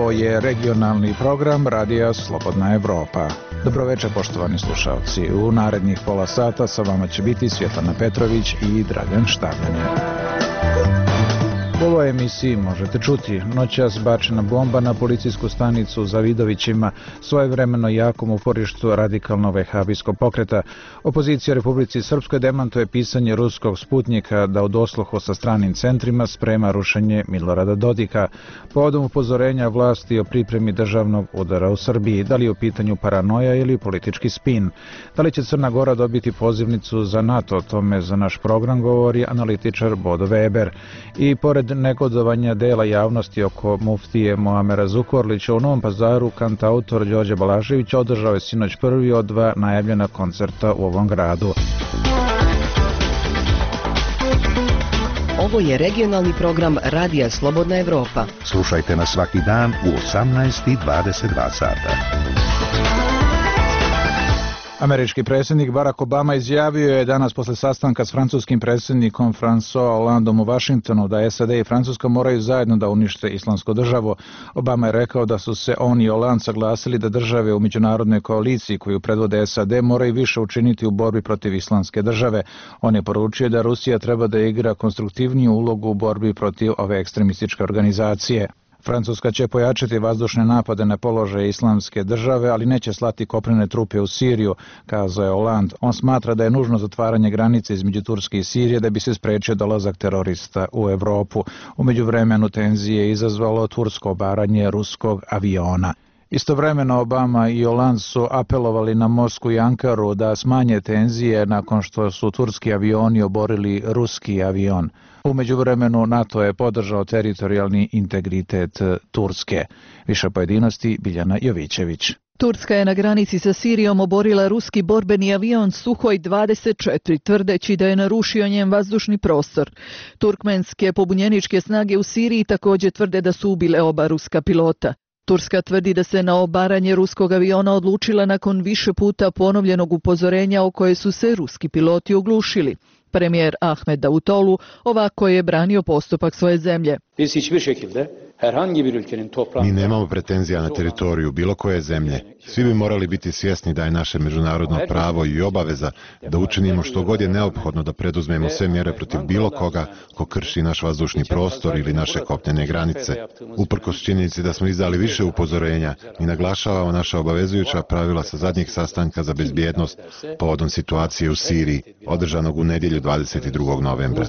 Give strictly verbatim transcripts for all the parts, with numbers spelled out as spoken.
Ovo je regionalni program Radija Slobodna Evropa. Dobroveče, poštovani slušalci. U narednih pola sata sa vama će biti Svjetlana Petrović i Dragan Štavljan. U ovoj emisiji možete čuti: noćas bačena bomba na policijsku stanicu u Zavidovićima, svojevremeno jakom uporištu radikalno vehabijskog pokreta. Opozicija Republici Srpskoj demantuje pisanje ruskog Sputnjika da u dosluhu sa stranim centrima sprema rušenje Milorada Dodika. Povodom upozorenja vlasti o pripremi državnog udara u Srbiji, da li je u pitanju paranoja ili politički spin? Da li će Crna Gora dobiti pozivnicu za NATO? O tome za naš program govori analitičar Bodo Weber. I pored negodovanja dela javnosti oko muftije Muamera Zukorlića, u Novom Pazaru kantautor Đorđe Balašević održao je sinoć prvi od dva najavljena koncerta u ovom gradu. Ovo je regionalni program Radija Slobodna Evropa. Slušajte nas svaki dan u osamnaest i dvadeset dva sata. Američki predsjednik Barack Obama izjavio je danas posle sastanka s francuskim predsjednikom François Hollandeom u Vašingtonu da S A D i Francuska moraju zajedno da unište islamsku državu. Obama je rekao da su se on i Hollande saglasili da države u međunarodnoj koaliciji koju predvode S A D moraju više učiniti u borbi protiv islamske države. On je poručio da Rusija treba da igra konstruktivniju ulogu u borbi protiv ove ekstremističke organizacije. Francuska će pojačati vazdušne napade na položaje islamske države, ali neće slati kopnene trupe u Siriju, kazao je Hollande. On smatra da je nužno zatvaranje granice između Turske i Sirije da bi se sprečio dolazak terorista u Evropu. U međuvremenu tenzije je izazvalo tursko obaranje ruskog aviona. Istovremeno Obama i Hollande su apelovali na Moskvu i Ankaru da smanje tenzije nakon što su turski avioni oborili ruski avion. U međuvremenu NATO je podržao teritorijalni integritet Turske. Više pojedinosti Biljana Jovićević. Turska je na granici sa Sirijom oborila ruski borbeni avion Suhoj dvadeset četiri, tvrdeći da je narušio njen vazdušni prostor. Turkmenske pobunjeničke snage u Siriji također tvrde da su ubile oba ruska pilota. Turska tvrdi da se na obaranje ruskog aviona odlučila nakon više puta ponovljenog upozorenja o koje su se ruski piloti oglušili. Premijer Ahmed Davutoglu ovako je branio postupak svoje zemlje. Mi nemamo pretenzija na teritoriju bilo koje zemlje. Svi bi morali biti svjesni da je naše međunarodno pravo i obaveza da učinimo što god je neophodno da preduzmemo sve mjere protiv bilo koga ko krši naš vazdušni prostor ili naše kopnene granice. Uprkos činjenici da smo izdali više upozorenja i naglašavamo naša obavezujuća pravila sa zadnjeg sastanka za bezbjednost povodom situacije u Siriji, održanog u nedjelju dvadeset drugog novembra.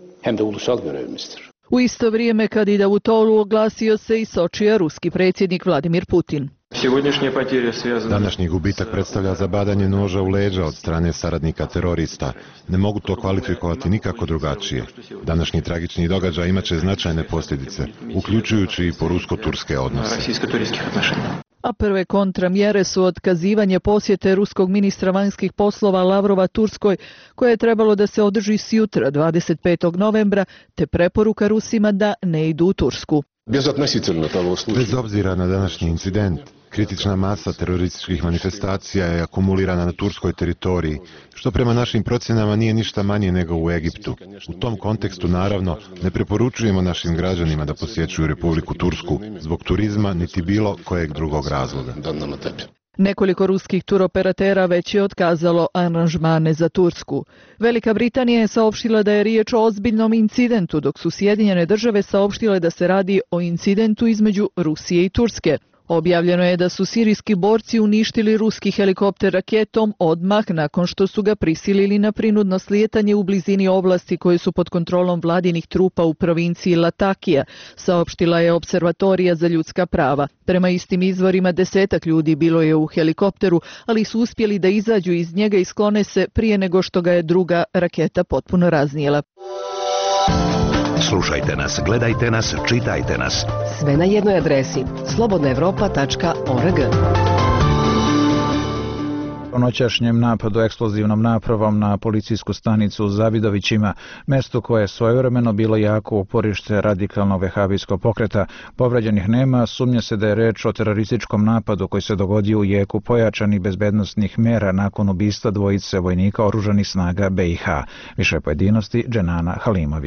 U isto vrijeme kad i Davutoglu oglasio se i Sočija ruski predsjednik Vladimir Putin. Današnji gubitak predstavlja zabadanje noža u leđa od strane saradnika terorista. Ne mogu to kvalifikovati nikako drugačije. Današnji tragični događaj imaće značajne posljedice, uključujući i po rusko-turske odnose. A prve kontramjere su otkazivanje posjete ruskog ministra vanjskih poslova Lavrova Turskoj, koje je trebalo da se održi sjutra dvadeset petog novembra, te preporuka Rusima da ne idu u Tursku. Bez obzira na današnji incident, kritična masa terorističkih manifestacija je akumulirana na turskoj teritoriji, što prema našim procjenama nije ništa manje nego u Egiptu. U tom kontekstu, naravno, ne preporučujemo našim građanima da posjećuju Republiku Tursku zbog turizma niti bilo kojeg drugog razloga. Nekoliko ruskih turoperatera već je otkazalo aranžmane za Tursku. Velika Britanija je saopštila da je riječ o ozbiljnom incidentu, dok su Sjedinjene države saopštile da se radi o incidentu između Rusije i Turske. Objavljeno je da su sirijski borci uništili ruski helikopter raketom odmah nakon što su ga prisilili na prinudno slijetanje u blizini oblasti koje su pod kontrolom vladinih trupa u provinciji Latakija, saopštila je Observatorija za ljudska prava. Prema istim izvorima desetak ljudi bilo je u helikopteru, ali su uspjeli da izađu iz njega i sklone se prije nego što ga je druga raketa potpuno raznijela. Slušajte nas, gledajte nas, čitajte nas. Sve na jednoj adresi slobodna evropa tačka org. O noćašnjem napadu eksplozivnom napravom na policijsku stanicu u Zavidovićima, mesto koje je svojevremeno bilo jako uporište radikalnog vehabijskog pokreta. Povređenih nema, sumnja se da je reč o terorističkom napadu koji se dogodio u jeku pojačanih bezbednosnih mjera nakon ubistva dvojice vojnika oružanih snaga B i H. Više pojedinosti Dženana Halimović.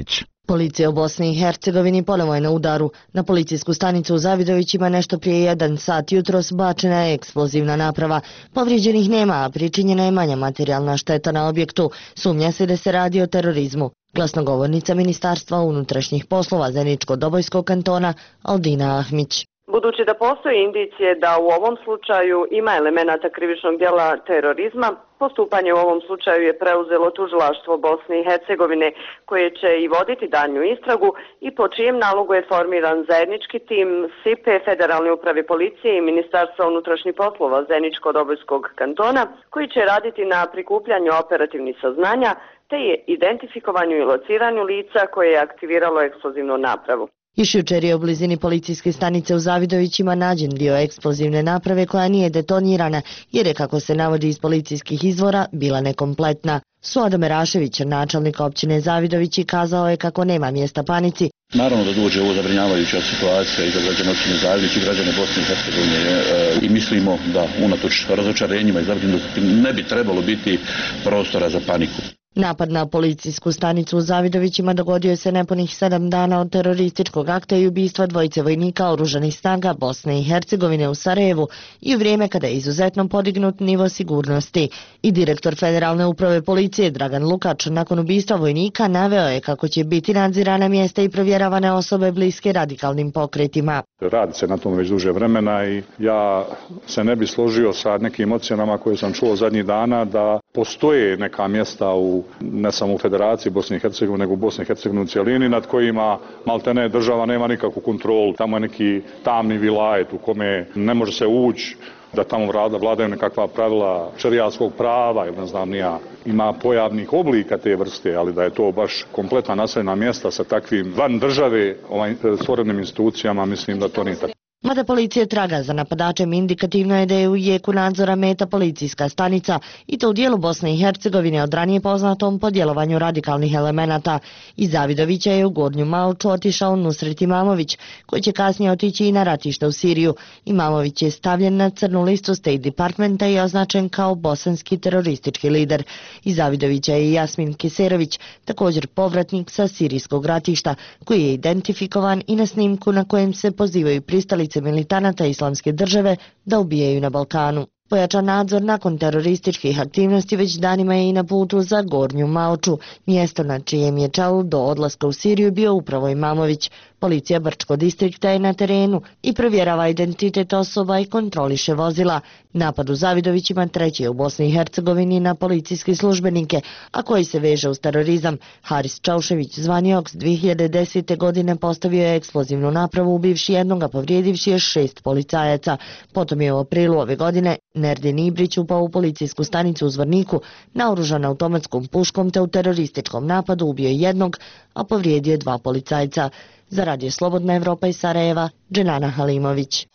Policija u Bosni i Hercegovini ponovo je na udaru. Na policijsku stanicu u Zavidovićima nešto prije jedan sat jutros bačena je eksplozivna naprava. Povrijeđenih nema, a pričinjena je manja materijalna šteta na objektu. Sumnja se da se radi o terorizmu. Glasnogovornica Ministarstva unutrašnjih poslova Zeničko-Dobojskog kantona Aldina Ahmić. Budući da postoje indicije da u ovom slučaju ima elemenata krivičnog djela terorizma, postupanje u ovom slučaju je preuzelo tužilaštvo Bosne i Hercegovine, koje će i voditi daljnju istragu i po čijem nalogu je formiran zajednički tim S I P E, Federalne uprave policije i Ministarstva unutrašnjih poslova Zeničko-Dobojskog kantona, koji će raditi na prikupljanju operativnih saznanja te je identifikovanju i lociranju lica koje je aktiviralo eksplozivnu napravu. Još jučer je u blizini policijske stanice u Zavidovićima nađen dio eksplozivne naprave koja nije detonirana, jer je, kako se navodi iz policijskih izvora, bila nekompletna. Suado Merašević, načelnik općine Zavidovići, kazao je kako nema mjesta panici. Naravno da dođe ovo zabrinjavajuća situacija i za građane općine Zavidović i građane Bosne i Hercegovine e, i mislimo da unatoč razočarenjima i zabrinutosti ne bi trebalo biti prostora za paniku. Napad na policijsku stanicu u Zavidovićima dogodio se nepunih sedam dana od terorističkog akta i ubistva dvojice vojnika oružanih snaga Bosne i Hercegovine u Sarajevu i u vrijeme kada je izuzetno podignut nivo sigurnosti. I direktor Federalne uprave policije Dragan Lukač nakon ubistva vojnika naveo je kako će biti nadzirana mjesta i provjeravane osobe bliske radikalnim pokretima. Radi se na tom već duže vremena i ja se ne bi složio sa nekim ocjenama koje sam čuo zadnjih dana da postoje neka mjesta u ne samo u Federaciji Bosne i Hercegovine, nego u Bosni i Hercegovini u cijelini, nad kojima maltene država nema nikakvu kontrolu. Tamo je neki tamni vilajet u kome ne može se ući, da tamo vlada, vladaju nekakva pravila šerijatskog prava, ili ne znam ni ja. Ima pojavnih oblika te vrste, ali da je to baš kompletna naseljena mjesta sa takvim van države ovaj, stvorenim institucijama, mislim da to nije tako. Mada policija traga za napadačem, indikativno je da je u jeku nadzora meta policijska stanica i to u dijelu Bosne i Hercegovine od ranije poznatom po djelovanju radikalnih elemenata. Iz Zavidovića je u Gornju Malču otišao Nusret Imamović, koji će kasnije otići i na ratište u Siriju. Imamović je stavljen na crnu listu State Departmenta i označen kao bosanski teroristički lider. Iz Zavidovića je i Jasmin Keserović, također povratnik sa sirijskog ratišta, koji je identifikovan i na snimku na kojem se pozivaju pristalice militanata Islamske države da ubijaju na Balkanu. Pojačan nadzor nakon terorističkih aktivnosti već danima je i na putu za Gornju Malču, mjesto na čijem je čelu do odlaska u Siriju bio upravo Imamović. Policija Brčko distrikta je na terenu i provjerava identitet osoba i kontroliše vozila. Napad u Zavidovićima treći je u Bosni i Hercegovini na policijske službenike, a koji se veže uz terorizam. Haris Čaušević, zvani Oks, dvije hiljade desete. godine postavio je eksplozivnu napravu ubivši jednog, a povrijedivši je šest policajaca. Potom je u aprilu ove godine Nerdin Ibrić upao u policijsku stanicu u Zvorniku naoružan automatskom puškom te u terorističkom napadu ubio jednog, a povrijedio dva policajca. Za Radio Slobodna Evropa iz Sarajeva, Dženana Halimović.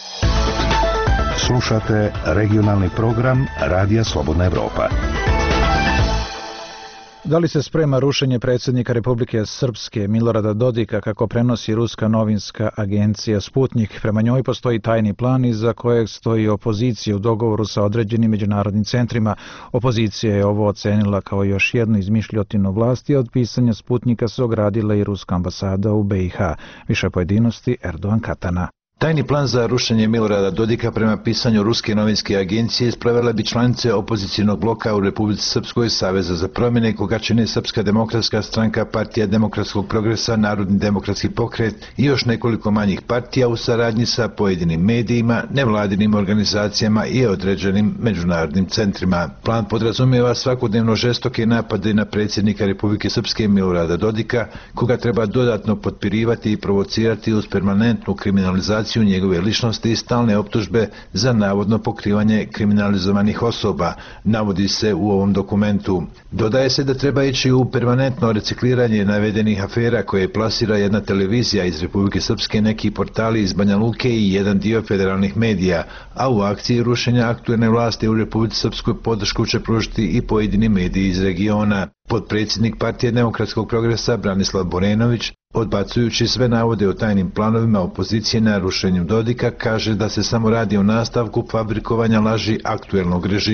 Slušate regionalni program Radija Slobodna Evropa. Da li se sprema rušenje predsjednika Republike Srpske Milorada Dodika, kako prenosi ruska novinska agencija Sputnik? Prema njoj postoji tajni plan iza kojeg stoji opozicija u dogovoru sa određenim međunarodnim centrima. Opozicija je ovo ocenila kao još jednu izmišljotinu vlasti, a od pisanja Sputnika se ogradila i ruska ambasada u B i H. Više pojedinosti Erdogan Katana. Tajni plan za rušenje Milorada Dodika prema pisanju ruske novinske agencije sprovele bi članice opozicijnog bloka u Republici Srpskoj, Saveza za promjene, koga čine Srpska demokratska stranka, Partija demokratskog progresa, Narodni demokratski pokret i još nekoliko manjih partija u saradnji sa pojedinim medijima, nevladinim organizacijama i određenim međunarodnim centrima. Plan podrazumijeva svakodnevno žestoke napade na predsjednika Republike Srpske Milorada Dodika, koga treba dodatno potpirivati i provocirati uz permanentnu kriminalizaciju njegove ličnosti i stalne optužbe za navodno pokrivanje kriminalizovanih osoba, navodi se u ovom dokumentu. Dodaje se da treba ići u permanentno recikliranje navedenih afera koje plasira jedna televizija iz Republike Srpske, neki portali iz Banja Luke i jedan dio federalnih medija, a u akciji rušenja aktuelne vlasti u Republici Srpskoj podršku će pružiti i pojedini mediji iz regiona. Potpredsjednik Partije demokratskog progresa Branislav Borenović, odbacujući sve navode o tajnim planovima opozicije na rušenju Dodika, kaže da se samo radi o nastavku fabrikovanja laži aktuelnog režima.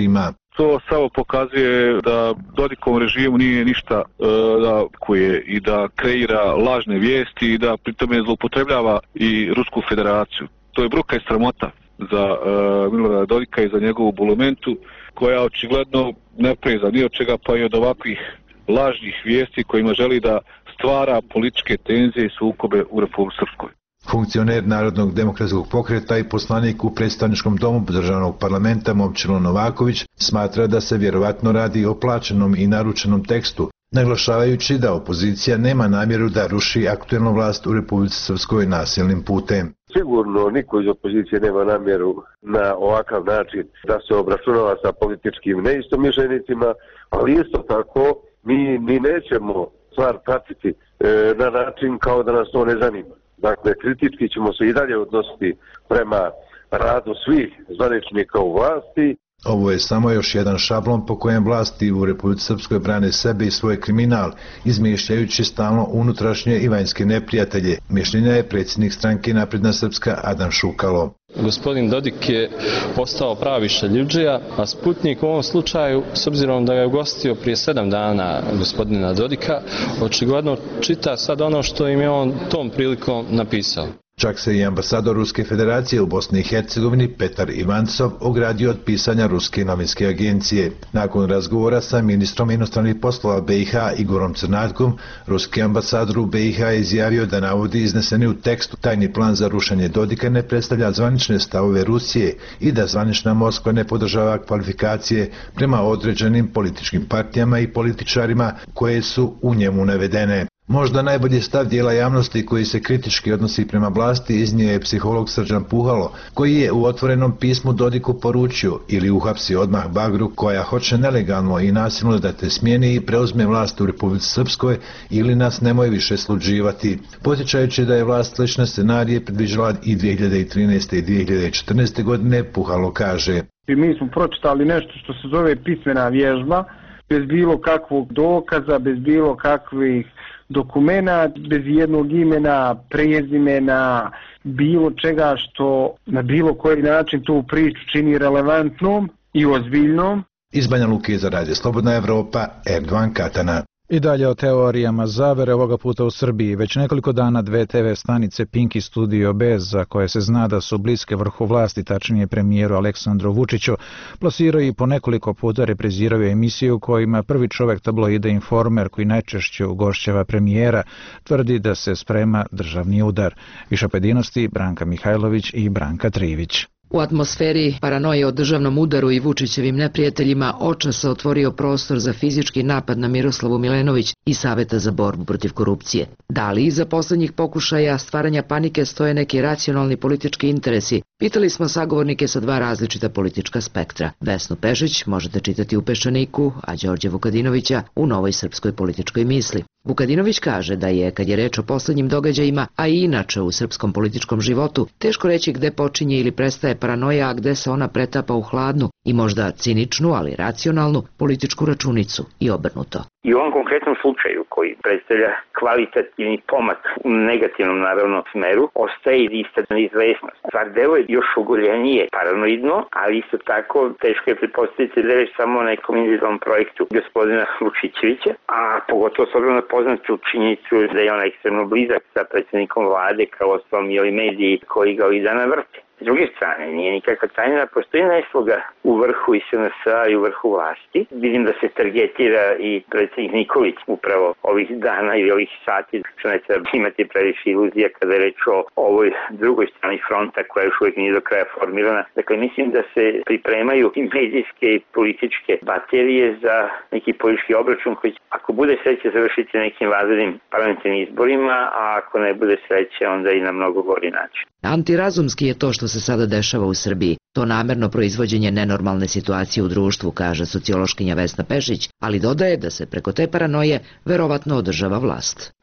To samo pokazuje da Dodikovom režimu nije ništa e, da koje i da kreira lažne vijesti i da pritome zloupotrebljava i Rusku federaciju. To je bruka i sramota za e, Milorada Dodika i za njegovu bulumentu, koja očigledno ne preza ni od čega, pa i od ovakvih lažnih vijesti kojima želi da stvara političke tenzije i sukobe u Republici Srpskoj. Funkcioner Narodnog demokratskog pokreta i poslanik u predstavničkom domu državnog parlamenta Momčilo Novaković smatra da se vjerovatno radi o plaćenom i naručenom tekstu, naglašavajući da opozicija nema namjeru da ruši aktuelnu vlast u Republici Srpskoj nasilnim putem. Sigurno niko iz opozicije nema namjeru na ovakav način da se obračunava sa političkim neistomišljenicima, ali isto tako mi, mi nećemo stvar pratiti e, na način kao da nas to ne zanima. Dakle, kritički ćemo se i dalje odnositi prema radu svih zvaničnika u vlasti. Ovo je samo još jedan šablon po kojem vlasti u Republici Srpskoj brane sebe i svoj kriminal, izmišljajući stalno unutrašnje i vanjske neprijatelje. Mišljenja je predsjednik stranke Napredna Srpska Adam Šukalo. Gospodin Dodik je postao pravi šaljivdžija, a Sputnik u ovom slučaju, s obzirom da ga je ugostio prije sedam dana gospodina Dodika, očigledno čita sad ono što im je on tom prilikom napisao. Čak se i ambasador Ruske federacije u Bosni i Hercegovini Petar Ivancov ogradio od pisanja Ruske novinske agencije. Nakon razgovora sa ministrom inostranih poslova B i H Igorom Crnatkom, ruski ambasador u B i H je izjavio da navodi izneseni u tekstu tajni plan za rušenje Dodika ne predstavlja zvanične stavove Rusije i da zvanična Moskva ne podržava kvalifikacije prema određenim političkim partijama i političarima koje su u njemu navedene. Možda najbolji stav dijela javnosti koji se kritički odnosi prema vlasti iznio je psiholog Srđan Puhalo, koji je u otvorenom pismu Dodiku poručio ili uhapsi odmah Bagru koja hoće nelegalno i nasilno da te smijeni i preuzme vlast u Republici Srpskoj ili nas nemoj više sluđivati. Podsjećajući da je vlast slične scenarije predviđala i dvije hiljade trinaeste i dvije hiljade četrnaeste. godine, Puhalo kaže: Mi smo pročitali nešto što se zove pismena vježba, bez bilo kakvog dokaza, bez bilo kakvih dokumenta, bez jednog imena, prezimena, bilo čega što na bilo koji način tu priču čini relevantnom i ozbiljnom. Iz Banja Luke za Radio Slobodna Evropa, Erdovan Katana. I dalje o teorijama zavere, ovoga puta u Srbiji. Već nekoliko dana dve te ve stanice Pink i Studio B, za koje se zna da su bliske vrhu vlasti, tačnije premijeru Aleksandru Vučiću, plasiraju i po nekoliko puta repriziraju emisiju kojima prvi čovek tabloida Informer, koji najčešće ugošćava premijera, tvrdi da se sprema državni udar. Više pojedinosti Branka Mihajlović i Branka Trivić. U atmosferi paranoje o državnom udaru i Vučićevim neprijateljima očas se otvorio prostor za fizički napad na Miroslavu Milenović i Saveta za borbu protiv korupcije. Da li iza poslednjih pokušaja stvaranja panike stoje neki racionalni politički interesi? Pitali smo sagovornike sa dva različita politička spektra. Vesnu Pešić možete čitati u Peščaniku, a Đorđe Vukadinovića u Novoj srpskoj političkoj misli. Vukadinović kaže da je, kad je reč o poslednjim događajima, a i inače u srpskom političkom životu, teško reći gde počinje ili prestaje paranoja, a gde se ona pretapa u hladnu i možda ciničnu, ali racionalnu političku računicu i obrnuto. I u ovom konkretnom slučaju, koji predstavlja kvalitativni pomak u negativnom, naravno, smeru, ostaje i ista neizvesnost. Stvar deluje još ogoljenije paranoidno, ali isto tako teško je pretpostaviti da je već samo o nekom individualnom projektu gospodina Vučićevića, a pogotovo s obzirom na poznatu činjenicu da je on ekstremno blizak sa predsjednikom vlade, kao ostalom i ovi mediji koji ga ovih dana vrte. S druge strane, nije nikakva tajna da postoji nesloga u vrhu i S N S-a i u vrhu vlasti. Vidim da se targetira i predsjednik Nikolić upravo ovih dana ili ovih sati, što ne treba imati previše iluzija kada je reč o ovoj drugoj strani fronta koja još uvijek nije do kraja formirana. Dakle, mislim da se pripremaju i medijske i političke baterije za neki politički obračun koji, ako bude sreće, završiti nekim vanrednim parlamentarnim izborima, a ako ne bude sreće, onda i na mnogo gori način. Antirazumski je to što se sada dešava u Srbiji. To namerno proizvođenje nenormalne situacije u društvu, kaže sociološkinja Vesna Pešić, ali dodaje da se preko te paranoje verovatno održava vlast. Ovo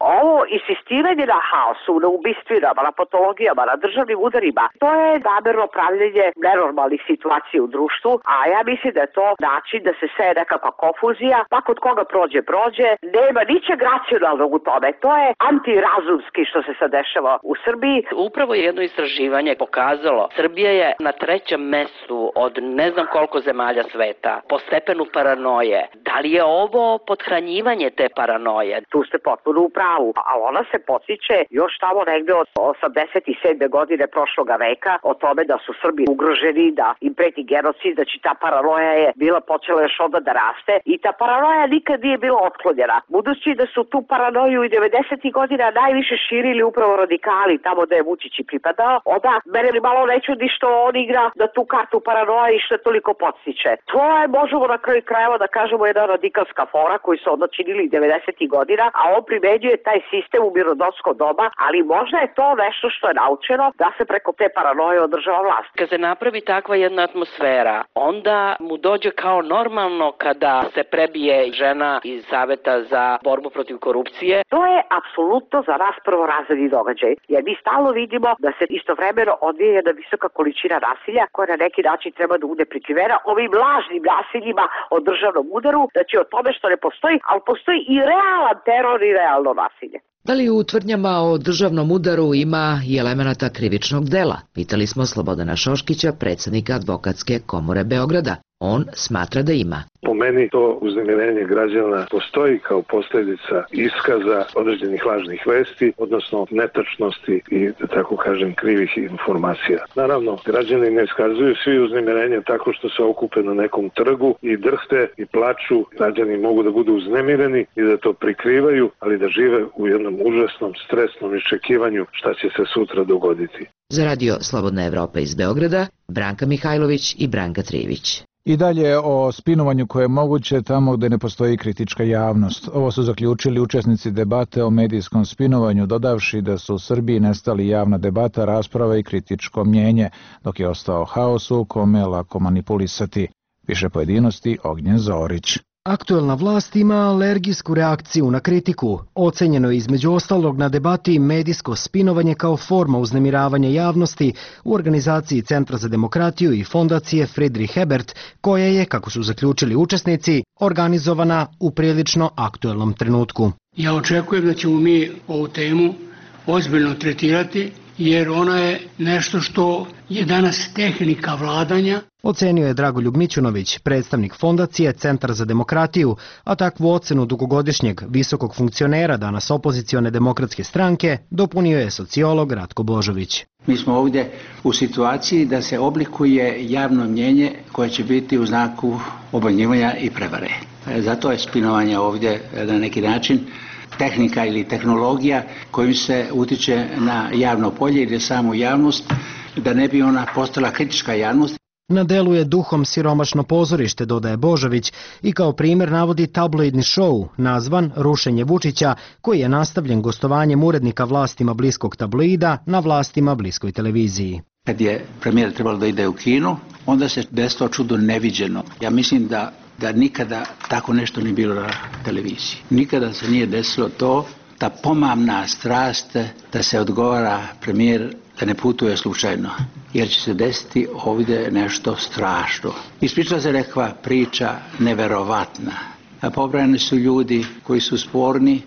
insistiranje na haosu, na ubistvima, na patologijama, na državnim udarima, to je namerno pravljenje nenormalnih situacija u društvu, a ja mislim da je to način da se seje nekakva konfuzija, pa kod koga prođe, prođe, nema ničeg racionalnog u tome, to je antirazumski što se sad dešava u Srbiji. Upravo jedno istraživanje pokazalo, Srbija je na trećem mestu od ne znam koliko zemalja sveta po stepenu paranoje. Da li je ovo podhranjivanje te paranoje? Tu ste potpuno u pravu, a ona se podsjeće još tamo negde od osamdeset sedme godine prošloga veka o tome da su Srbi ugroženi, da im preti genocid, da će ta paranoja je bila počela još onda da raste i ta paranoja nikad nije bila otklonjena. Budući da su tu paranoju i devedesetih godina najviše širili upravo radikali tamo da je Vučić i pripadao, onda mene li malo ne čudi što on igra da tu kartu paranoje i što je toliko podstiče. To je, možemo na kraju krajeva da kažemo, jedna radikalska fora koju su onda činili devedesetih godina, a on primenjuje taj sistem u mirnodopsko doba, ali možda je to nešto što je naučeno da se preko te paranoje održava vlast. Kad se napravi takva jedna atmosfera, onda mu dođe kao normalno kada se prebije žena iz Saveta za borbu protiv korupcije. To je apsolutno za nas prvorazredni događaj, jer mi stalno vidimo da se istovremeno odvija jedna visoka količina nasilja koja na neki način treba da bude prikrivena ovim lažnim nasiljima o državnom udaru, znači o tome što ne postoji, ali postoji i realan teror i realno nasilje. Da li u tvrdnjama o državnom udaru ima i elemenata krivičnog dela? Pitali smo Slobodana Šoškića, predsjednika Advokatske komore Beograda. On smatra da ima. Po meni to uznemirenje građana postoji kao posljedica iskaza određenih lažnih vesti, odnosno netačnosti i, da tako kažem, krivih informacija. Naravno, građani ne iskazuju svi uznemirenje tako što se okupe na nekom trgu i drhte i plaču. Građani mogu da budu uznemireni i da to prikrivaju, ali da žive u jednom užasnom, stresnom iščekivanju šta će se sutra dogoditi. Za radio Slobodna Evropa iz Beograda, Branka Mihajlović i Branka Trivić. I dalje o spinovanju koje je moguće tamo gde ne postoji kritička javnost. Ovo su zaključili učesnici debate o medijskom spinovanju, dodavši da su u Srbiji nestali javna debata, rasprava i kritičko mnjenje, dok je ostao haos u kome je lako manipulisati. Više pojedinosti Ognjen Zorić. Aktuelna vlast ima alergijsku reakciju na kritiku. Ocenjeno je između ostalog na debati medijsko spinovanje kao forma uznemiravanja javnosti u organizaciji Centra za demokratiju i fondacije Friedrich Ebert, koja je, kako su zaključili učesnici, organizovana u prilično aktuelnom trenutku. Ja očekujem da ćemo mi ovu temu ozbiljno tretirati, jer ona je nešto što je danas tehnika vladanja. Ocenio je Dragoljub Mićunović, predstavnik fondacije Centar za demokratiju, a takvu ocenu dugogodišnjeg visokog funkcionera danas opozicione demokratske stranke dopunio je sociolog Ratko Božović. Mi smo ovdje u situaciji da se oblikuje javno mnjenje koje će biti u znaku obmanjivanja i prevare. Zato je spinovanje ovdje na neki način tehnika ili tehnologija kojim se utiče na javno polje ili samu javnost, da ne bi ona postala kritička javnost. Na delu je duhom siromašno pozorište, dodaje Božović, i kao primjer navodi tabloidni show nazvan Rušenje Vučića, koji je nastavljen gostovanjem urednika vlastima bliskog tabloida na vlastima bliskoj televiziji. Kad je premijer trebalo da ide u kino, onda se desilo čudo neviđeno. Ja mislim da da nikada tako nešto nije bilo na televiziji. Nikada se nije desilo to, ta pomamna strast da se odgovara premijer da ne putuje slučajno, jer će se desiti ovdje nešto strašno. Ispričala se nekakva priča neverovatna. A pobrojani su ljudi koji su sporni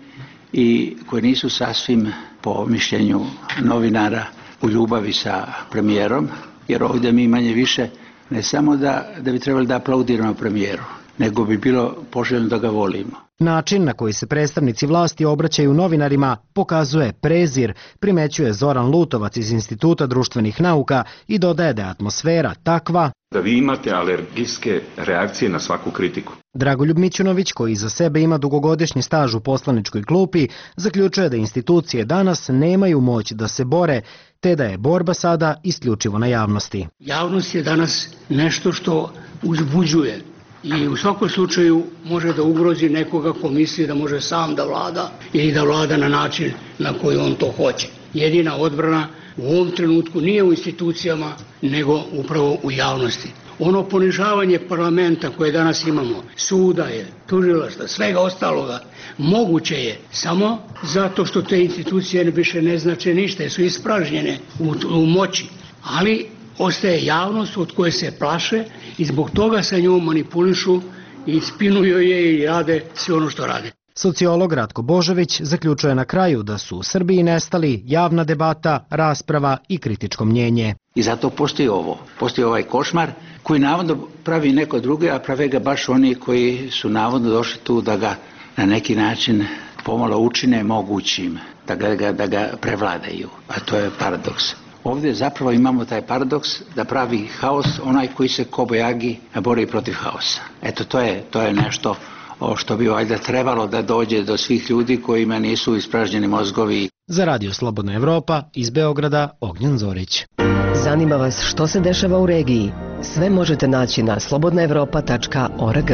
i koji nisu sasvim, po mišljenju novinara, u ljubavi sa premijerom, jer ovdje mi manje više ne samo da, da bi trebali da aplaudiramo premijeru, nego bi bilo poželjno da ga volimo. Način na koji se predstavnici vlasti obraćaju novinarima pokazuje prezir, primećuje Zoran Lutovac iz Instituta društvenih nauka i dodaje da je atmosfera takva da vi imate alergijske reakcije na svaku kritiku. Dragoljub Mićunović, koji za sebe ima dugogodišnji staž u poslaničkoj klupi, zaključuje da institucije danas nemaju moć da se bore, te da je borba sada isključivo na javnosti. Javnost je danas nešto što uzbuđuje i u svakom slučaju može da ugrozi nekoga ko misli da može sam da vlada ili da vlada na način na koji on to hoće. Jedina odbrana u ovom trenutku nije u institucijama, nego upravo u javnosti. Ono ponižavanje parlamenta koje danas imamo, suda je, tužilaštva, svega ostaloga, moguće je samo zato što te institucije više ne znače ništa, su ispražnjene u, u moći. Ali ostaje javnost od koje se plaše i zbog toga sa njom manipulišu i spinuju je i rade sve ono što rade. Sociolog Ratko Božović zaključuje na kraju da su u Srbiji nestali javna debata, rasprava i kritičko mnjenje. I zato postoji ovo, postoji ovaj košmar koji navodno pravi neko drugi, a prave ga baš oni koji su navodno došli tu da ga na neki način pomalo učine mogućim, da ga, da ga prevladaju, a to je paradoks. Ovdje zapravo imamo taj paradoks da pravi haos onaj koji se kobajagi bori protiv haosa. Eto, to je, to je nešto o što bi valjda trebalo da dođe do svih ljudi kojima nisu ispražnjeni mozgovi. Za Radio Slobodna Evropa iz Beograda Ognjen Zorić. Zanima vas što se dešava u regiji? Sve možete naći na slobodna evropa tačka org.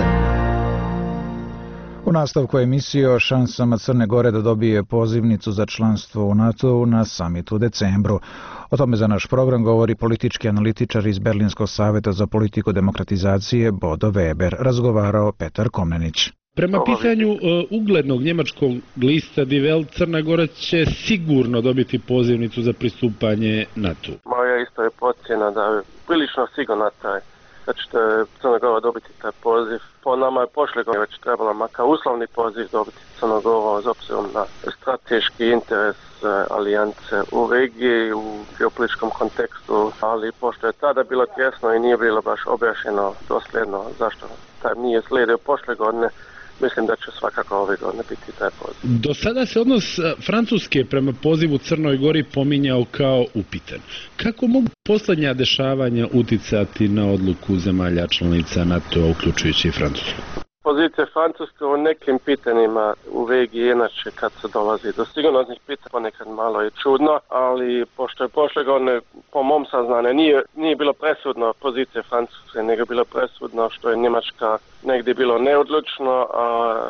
U nastavku emisije o šansama Crne Gore da dobije pozivnicu za članstvo u NATO na samitu u decembru. O tome za naš program govori politički analitičar iz Berlinskog saveta za politiku demokratizacije Bodo Weber. Razgovarao Petar Komnenić. Prema pitanju uh, uglednog njemačkog lista Die Welt, Crna Gora će sigurno dobiti pozivnicu za pristupanje NATO. Moja isto je procjena da je prilično sigurno taj da će Crna Gora dobiti taj poziv. Po nama je pošle godine već trebala makar uslovni poziv dobiti Crna Gora s obzirom na strateški interes alijance u regiji, u geopolitičkom kontekstu, ali pošto je tada bilo tjesno i nije bilo baš objašnjeno dosljedno zašto taj nije slijedio pošle godine, mislim da će svakako ove godine biti taj poziv. Do sada se odnos Francuske prema pozivu Crnoj Gori pominjao kao upitan. Kako mogu posljednja dešavanja uticati na odluku zemalja članica NATO-a, uključujući i Francusku? Pozicija Francuske u nekim pitanjima u regiji inače kad se dolazi do sigurnosnih pitanja ponekad malo je čudno, ali pošto je prošle godine po mom saznanju nije, nije bilo presudno pozicija Francuske, nego bilo presudno što je Njemačka negdje bilo neodlučno, a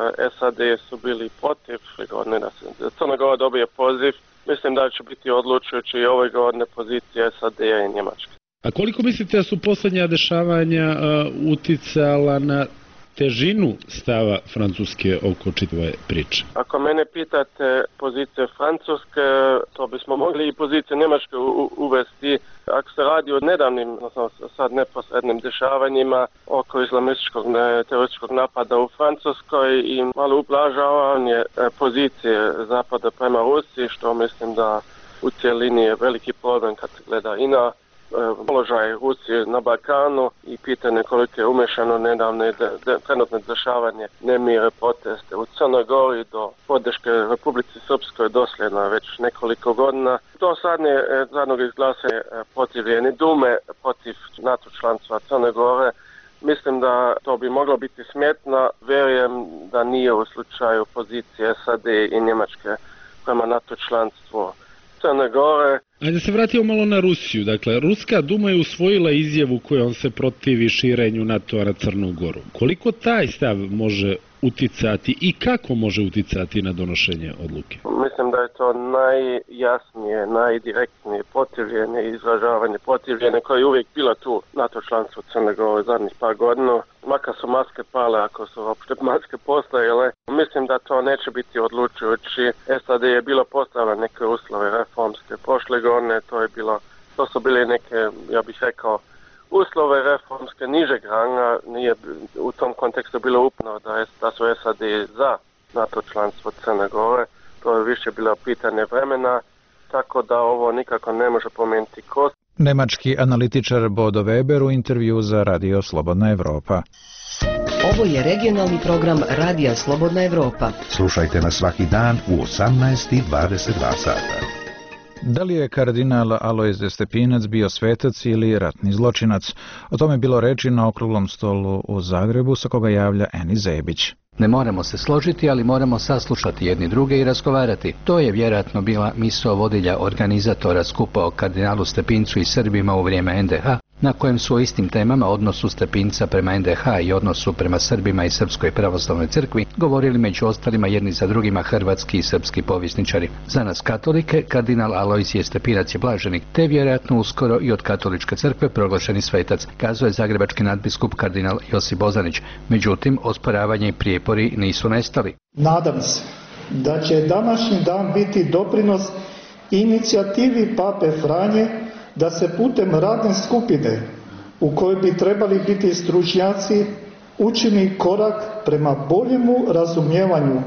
S A D su bili protiv godine da se Crna Gora dobije poziv. Mislim da će biti odlučujući i ove godine pozicije S A D-a i Njemačke. A koliko mislite da su posljednja dešavanja uh, uticala na težinu stava Francuske oko čitave priče? Ako mene pitate pozicije Francuske, to bismo mogli i pozicije Njemačke u, uvesti. Ako se radi o nedavnim, odnosno sad neposrednim dešavanjima oko islamističkog ne, terorističkog napada u Francuskoj i malo ublažavanje pozicije Zapada prema Rusiji, što mislim da u cijelini je veliki problem kad se gleda i na položaj Rusije na Balkanu i pitanje koliko je umešano nedavne de, de, trenutne dešavanje, nemire, proteste u Crnoj Gori do podrške Republici Srpskoj dosljedno već nekoliko godina. To sadnje zadnog izglasanje protivljeni Dume protiv NATO članstva Crne Gore. Mislim da to bi moglo biti smjetno, vjerujem da nije u slučaju pozicije S A D i Njemačke prema NATO članstvu Crne Gore. Ajde se vratimo malo na Rusiju. Dakle, Ruska Duma je usvojila izjavu kojom se protivi širenju NATO-a na Crnu Goru. Koliko taj stav može uticati i kako može uticati na donošenje odluke? Mislim da je to najjasnije, najdirektnije protivljenje i izražavanje protivljenja koje je uvijek bilo tu NATO članstvo Crne Gore zadnjih par godina. Makar su maske pale, ako su uopšte maske postojale, mislim da to neće biti odlučujući. S A D je bilo postavila neke uslove reformske prošle godine, to je bilo, to su bile neke, ja bih rekao, uslove reformske nižeg ranga. Nije u tom kontekstu bilo upno da, je, da su S A D za NATO članstvo Crne Gore, to je više bilo pitanje vremena, tako da ovo nikako ne može pomenuti kost. Nemački analitičar Bodo Weber u intervju za Radio Slobodna Evropa. Ovo je regionalni program Radija Slobodna Evropa. Slušajte nas svaki dan u osamnaest i dvadeset dva sata. Da li je kardinal Alojzije Stepinac bio svetac ili ratni zločinac? O tome je bilo reči na okruglom stolu u Zagrebu, sa koga javlja Eni Zebić. Ne moramo se složiti, ali moramo saslušati jedni druge i razgovarati. To je vjerojatno bila misao vodilja organizatora skupa o kardinalu Stepincu i Srbima u vrijeme N D H, na kojem su o istim temama, odnosu Stepinca prema en de ha i odnosu prema Srbima i Srpskoj pravoslavnoj crkvi, govorili među ostalima jedni za drugima hrvatski i srpski povjesničari. Za nas katolike, kardinal Alojzije Stepinac je blaženik, te vjerojatno uskoro i od katoličke crkve proglašeni svetac, kazuje zagrebački nadbiskup kardinal Josip Bozanić. Međutim, osporavanje i prijepori nisu nestali. Nadam se da će današnji dan biti doprinos inicijativi Pape Franje da se putem radne skupine u kojoj bi trebali biti stručnjaci učini korak prema boljemu razumijevanju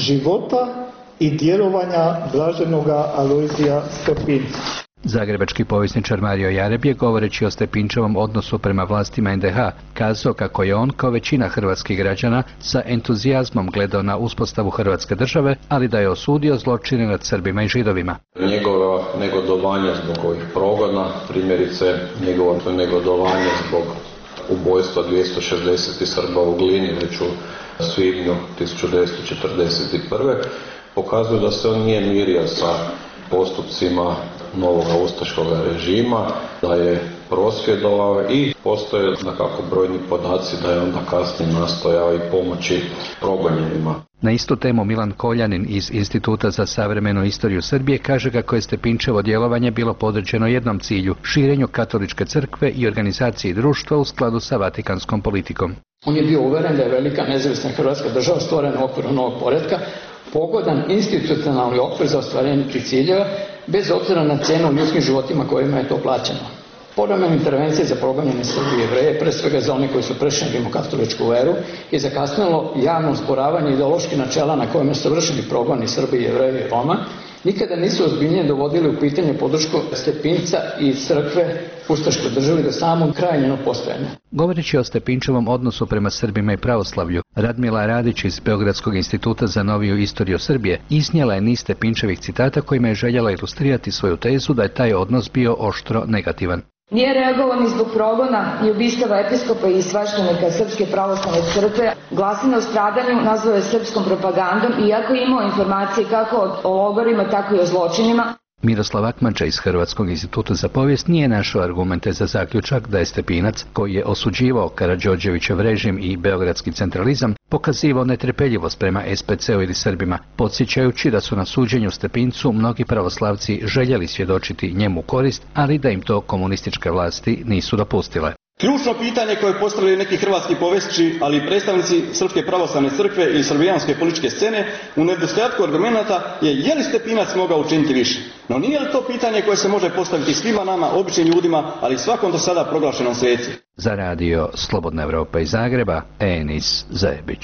života i djelovanja blaženoga Alojzija Stepinca. Zagrebački povjesničar Mario Jareb je, govoreći o Stepinčevom odnosu prema vlastima en de ha, kazao kako je on, kao većina hrvatskih građana, sa entuzijazmom gledao na uspostavu Hrvatske države, ali da je osudio zločine nad Srbima i Židovima. Njegovo negodovanje zbog ovih progona, primjerice njegovo negodovanje zbog ubojstva dvjesto šezdeset Srba u Glini već u svibnju tisuću devetsto četrdeset prve. pokazuje da se on nije mirio sa postupcima novog ustaškog režima, da je prosvjedovao i postoje nekako brojni podaci da je onda kasnije nastojao i pomoći progonjenima. Na istu temu Milan Koljanin iz Instituta za savremenu istoriju Srbije kaže kako je Stepinčevo djelovanje bilo podređeno jednom cilju, širenju katoličke crkve i organizaciji društva u skladu sa vatikanskom politikom. On je bio uveren da je velika nezavisna Hrvatska država stvorena u okviru novog poretka, pogodan institucionalni okvir za ostvarenje tih ciljeva, bez obzira na cenu ljudskim životima kojima je to plaćeno. Povremene intervencije za progonjene Srbi i Jevreje, pre svega za one koji su prešli na rimokatoličku veru, i zakasnilo javno usporavanje ideoloških načela na kojima su vršili progoni Srbi, Jevreje i Roma, nikada nisu ozbiljnije dovodili u pitanje podršku Stepinca i crkve ustaškoj državi do samog kraja njenog postojanja. Govoreći o Stepinčevom odnosu prema Srbima i pravoslavlju, Radmila Radić iz Beogradskog instituta za noviju istoriju Srbije iznijela je niz Stepinčevih citata kojima je željela ilustrirati svoju tezu da je taj odnos bio oštro negativan. Nije reagovao ni zbog progona i ubistava episkopa i sveštenika Srpske pravoslavne crkve. Glasine o stradanju nazvao je srpskom propagandom, iako je imao informacije kako o logorima, tako i o zločinima. Miroslav Akmanča iz Hrvatskog instituta za povijest nije našao argumente za zaključak da je Stepinac, koji je osuđivao Karađorđevićev režim i beogradski centralizam, pokazivao netrpeljivost prema es pe ce u ili Srbima, podsjećajući da su na suđenju Stepincu mnogi pravoslavci željeli svjedočiti njemu korist, ali da im to komunističke vlasti nisu dopustile. Ključno pitanje koje postavljaju neki hrvatski povjesničari, ali i predstavnici Srpske pravoslavne crkve i srbijanske političke scene, u nedostatku argumenata je je li Stepinac mogao učiniti više. No nije li to pitanje koje se može postaviti svima nama, običnim ljudima, ali i svakom do sada proglašenom sveci? Za radio Slobodna Evropa iz Zagreba, Enis Zajebić.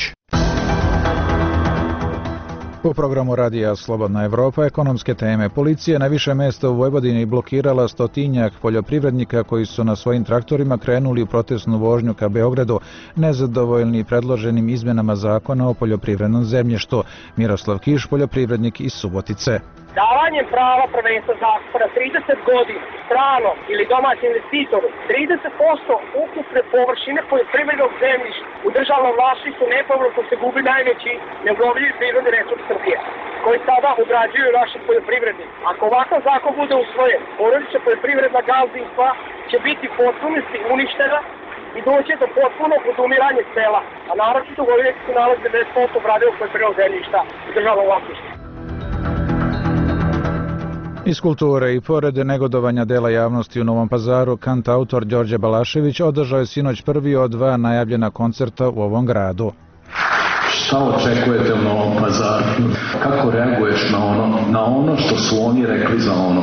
U programu radija Slobodna Evropa ekonomske teme. Policija na više mjesta u Vojvodini blokirala stotinjak poljoprivrednika koji su na svojim traktorima krenuli u protestnu vožnju ka Beogradu, nezadovoljni predloženim izmjenama zakona o poljoprivrednom zemljištu. Miroslav Kiš, poljoprivrednik iz Subotice. Davanjem prava prvenstva zakona trideset godina stranom ili domaćem investitoru, trideset posto ukupne površine poljoprivrednog zemljišta u državnom vlasništvu nepovratno se gubi najveći neobnovljivi prirodni resurs Srbije, koji sada obrađuju naši poljoprivrednici. Ako ovakav zakon bude usvojen, porodična poljoprivredna gazdinstva će biti potpunosti uništena i doće do potpunog odumiranja sela, a naročito u ovih se nalazi devedeset posto obradivog poljoprivrednog zemljišta u državnom vlasništvu. Iz kulture i pored negodovanja dela javnosti u Novom Pazaru, kantautor Đorđe Balašević održao je sinoć prvi od dva najavljena koncerta u ovom gradu. Šta očekujete u Novom Pazaru? Kako reaguješ na ono, na ono što su oni rekli za ono?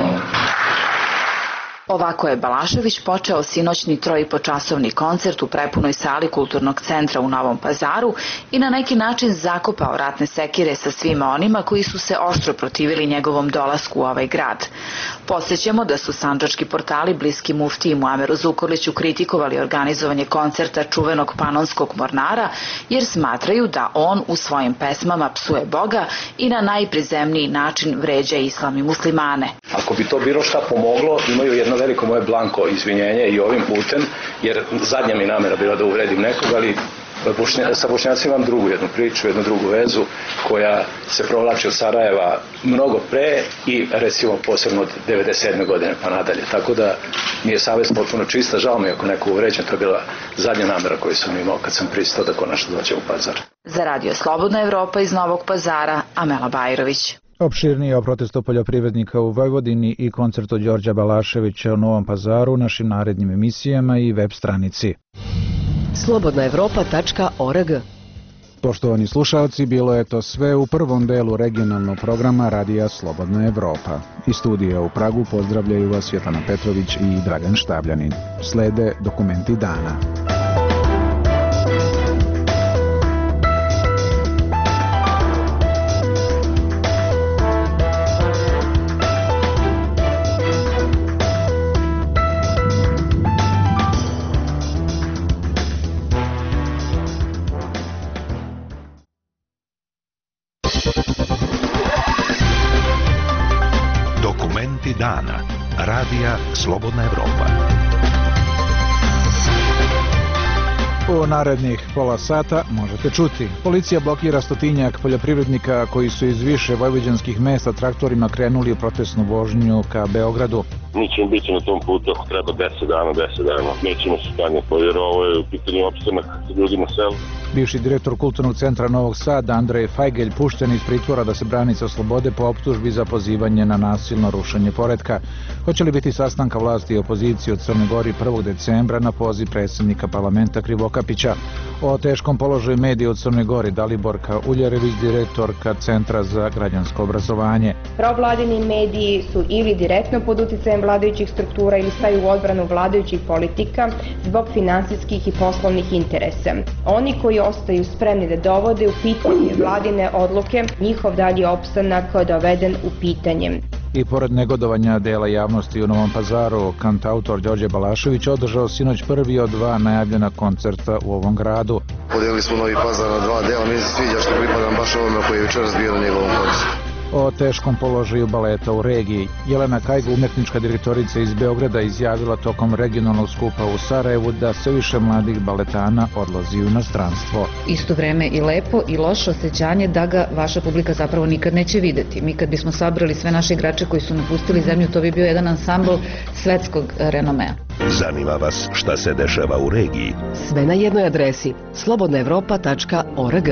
Ovako je Balašević počeo sinoćni trojipočasovni koncert u prepunoj sali Kulturnog centra u Novom Pazaru i na neki način zakopao ratne sekire sa svima onima koji su se oštro protivili njegovom dolasku u ovaj grad. Podsjećamo da su sandžački portali bliski muftiji Muameru Zukorliću kritikovali organizovanje koncerta čuvenog panonskog mornara, jer smatraju da on u svojim pesmama psuje Boga i na najprizemniji način vređa islam i muslimane. Ako bi to bilo šta pomoglo, imaju jedno veliko moje blanko izvinjenje i ovim putem, jer zadnja mi namjera bila da uvredim nekog, ali Bošnja, sa Bošnjacima imam drugu jednu priču, jednu drugu vezu koja se provlači od Sarajeva mnogo pre i recimo posebno od devedeset sedme godine pa nadalje. Tako da mi je savest potpuno čista, žao mi ako neko uvređen, to je bila zadnja namera koju sam imao kad sam pristao da konačno dođem u Pazar. Za Radio Slobodna Evropa iz Novog Pazara, Amela Bajrović. Opširnije o protestu poljoprivrednika u Vojvodini i koncertu Đorđa Balaševića u Novom Pazaru u našim narednim emisijama i web stranici. slobodna evropa tačka org. Poštovani slušalci, bilo je to sve u prvom delu regionalnog programa Radija Slobodna Evropa. Iz studija u Pragu pozdravljaju vas Svjetlana Petrović i Dragan Štavljanin. Slede dokumenti dana. Dokumenti dana. Radija Slobodna Evropa. U narednih pola sata možete čuti. Policija blokira stotinjak poljoprivrednika koji su iz više vojvođanskih mesta traktorima krenuli u protestnu vožnju ka Beogradu. Mi ćemo biti na tom putu ako treba deset dana, deset dana. Nećemo se stanjati, jer ovo je u pitanju opstanak ljudi na selu. Bivši direktor Kulturnog centra Novog Sada Andrej Fajgelj pušten iz pritvora da se brani sa slobode po optužbi za pozivanje na nasilno rušenje poretka. Hoće li biti sastanka vlasti i opozicije u Crnoj Gori prvog decembra na poziv predsjednika parlamenta Krivokapića? O teškom položaju medija u Crnoj Gori Daliborka Uljarević, direktorka Centra za građansko obrazovanje. Provladini mediji su ili direktno pod uticajem vladajućih struktura ili staju u odbranu vladajućih politika zbog finansijskih i poslovnih interesa. Oni koji ostaju spremni da dovode u pitanje vladine odluke, njihov dalji opstanak doveden u pitanje. I pored negodovanja dela javnosti u Novom Pazaru, kantautor Đorđe Balašević održao sinoć prvi od dva najavljena koncerta u ovom gradu. Podijelili smo Novi Pazar na dva dela, mi se sviđa što pripadam baš ovome koji je večeras bio na njegovom koncertu. O teškom položaju baleta u regiji. Jelena Kajgo, umetnička direktorica iz Beograda, izjavila tokom regionalnog skupa u Sarajevu da sve više mladih baletana odlazi u inostranstvo. Isto vreme i lepo i loše osjećanje da ga vaša publika zapravo nikad neće videti. Mi kad bismo sabrali sve naše igrače koji su napustili zemlju, to bi bio jedan ansambl svetskog renomea. Zanima vas šta se dešava u regiji? Sve na jednoj adresi slobodna evropa tačka org.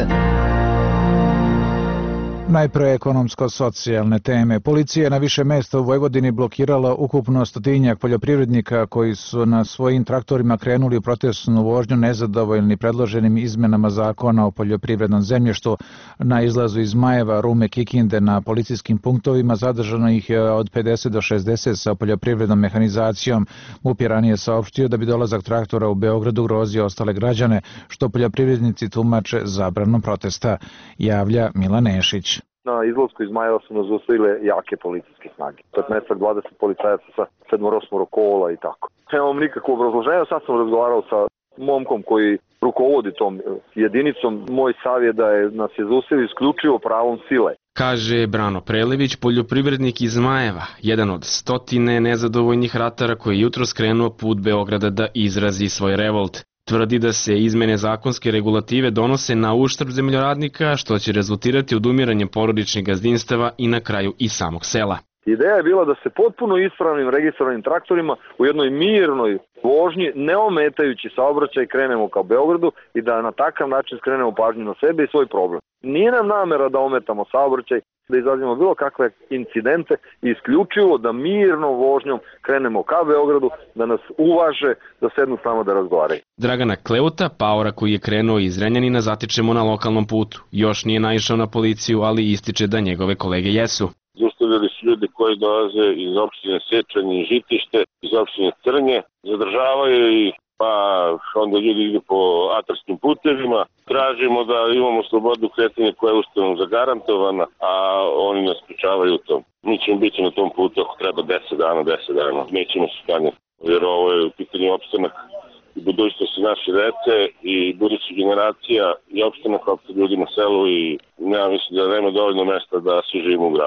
Najpre ekonomsko-socijalne teme. Policija je na više mesta u Vojvodini blokirala ukupno stotinjak poljoprivrednika koji su na svojim traktorima krenuli u protestnu vožnju nezadovoljni predloženim izmenama zakona o poljoprivrednom zemljištu. Na izlazu iz Zmajeva, Rume, Kikinde na policijskim punktovima zadržano ih je od pedeset do šezdeset sa poljoprivrednom mehanizacijom. M U P je ranije saopštio da bi dolazak traktora u Beogradu ugrozio ostale građane, što poljoprivrednici tumače zabranom protesta. Javlja Mila Nešić. Na izlasku iz Zmajeva su nas zaustavile jake policijske snage. petnaest do dvadeset policajaca sa sedmorosmoro kola i tako. Nemam nikakvo obrazloženje, sad sam razgovarao sa momkom koji rukovodi tom jedinicom. Moj savjet da je nas je zaustavio isključivo pravom sile. Kaže Brano Prelević, poljoprivrednik iz Zmajeva, jedan od stotine nezadovoljnih ratara koji je jutro skrenuo put Beograda da izrazi svoj revolt. Tvrdi da se izmene zakonske regulative donose na uštrb zemljoradnika, što će rezultirati odumiranjem porodičnih gazdinstava i na kraju i samog sela. Ideja je bila da se potpuno ispravnim registrovanim traktorima u jednoj mirnoj vožnji, ne ometajući saobraćaj, krenemo ka Beogradu i da na takav način skrenemo pažnju na sebe i svoj problem. Nije nam namera da ometamo saobraćaj, da izazivamo bilo kakve incidente i isključivo da mirno vožnjom krenemo ka Beogradu, da nas uvaže, da sednu s nama da razgovaraju. Dragana Kleuta, paora koji je krenuo iz Renjanina, zatičemo na lokalnom putu. Još nije naišao na policiju, ali ističe da njegove kolege jesu. Zaustavljali su ljudi koji dolaze iz opštine Sečanje i Žitište, iz opštine Crnje, zadržavaju ih, pa onda ljudi idu po atarskim putevima. Tražimo da imamo slobodu kretanja koja je ustavom zagarantovana, a oni nas pričavaju u tom. Mi ćemo biti na tom putu ako treba deset dana, deset dana. Nećemo se stanjati, jer ovo je u pitanju opstanak i budućnosti naše dece i budućih generacija i opstanak opet ljudi na selu i ja mislim da nema dovoljno mesta da svi živimo u gradu.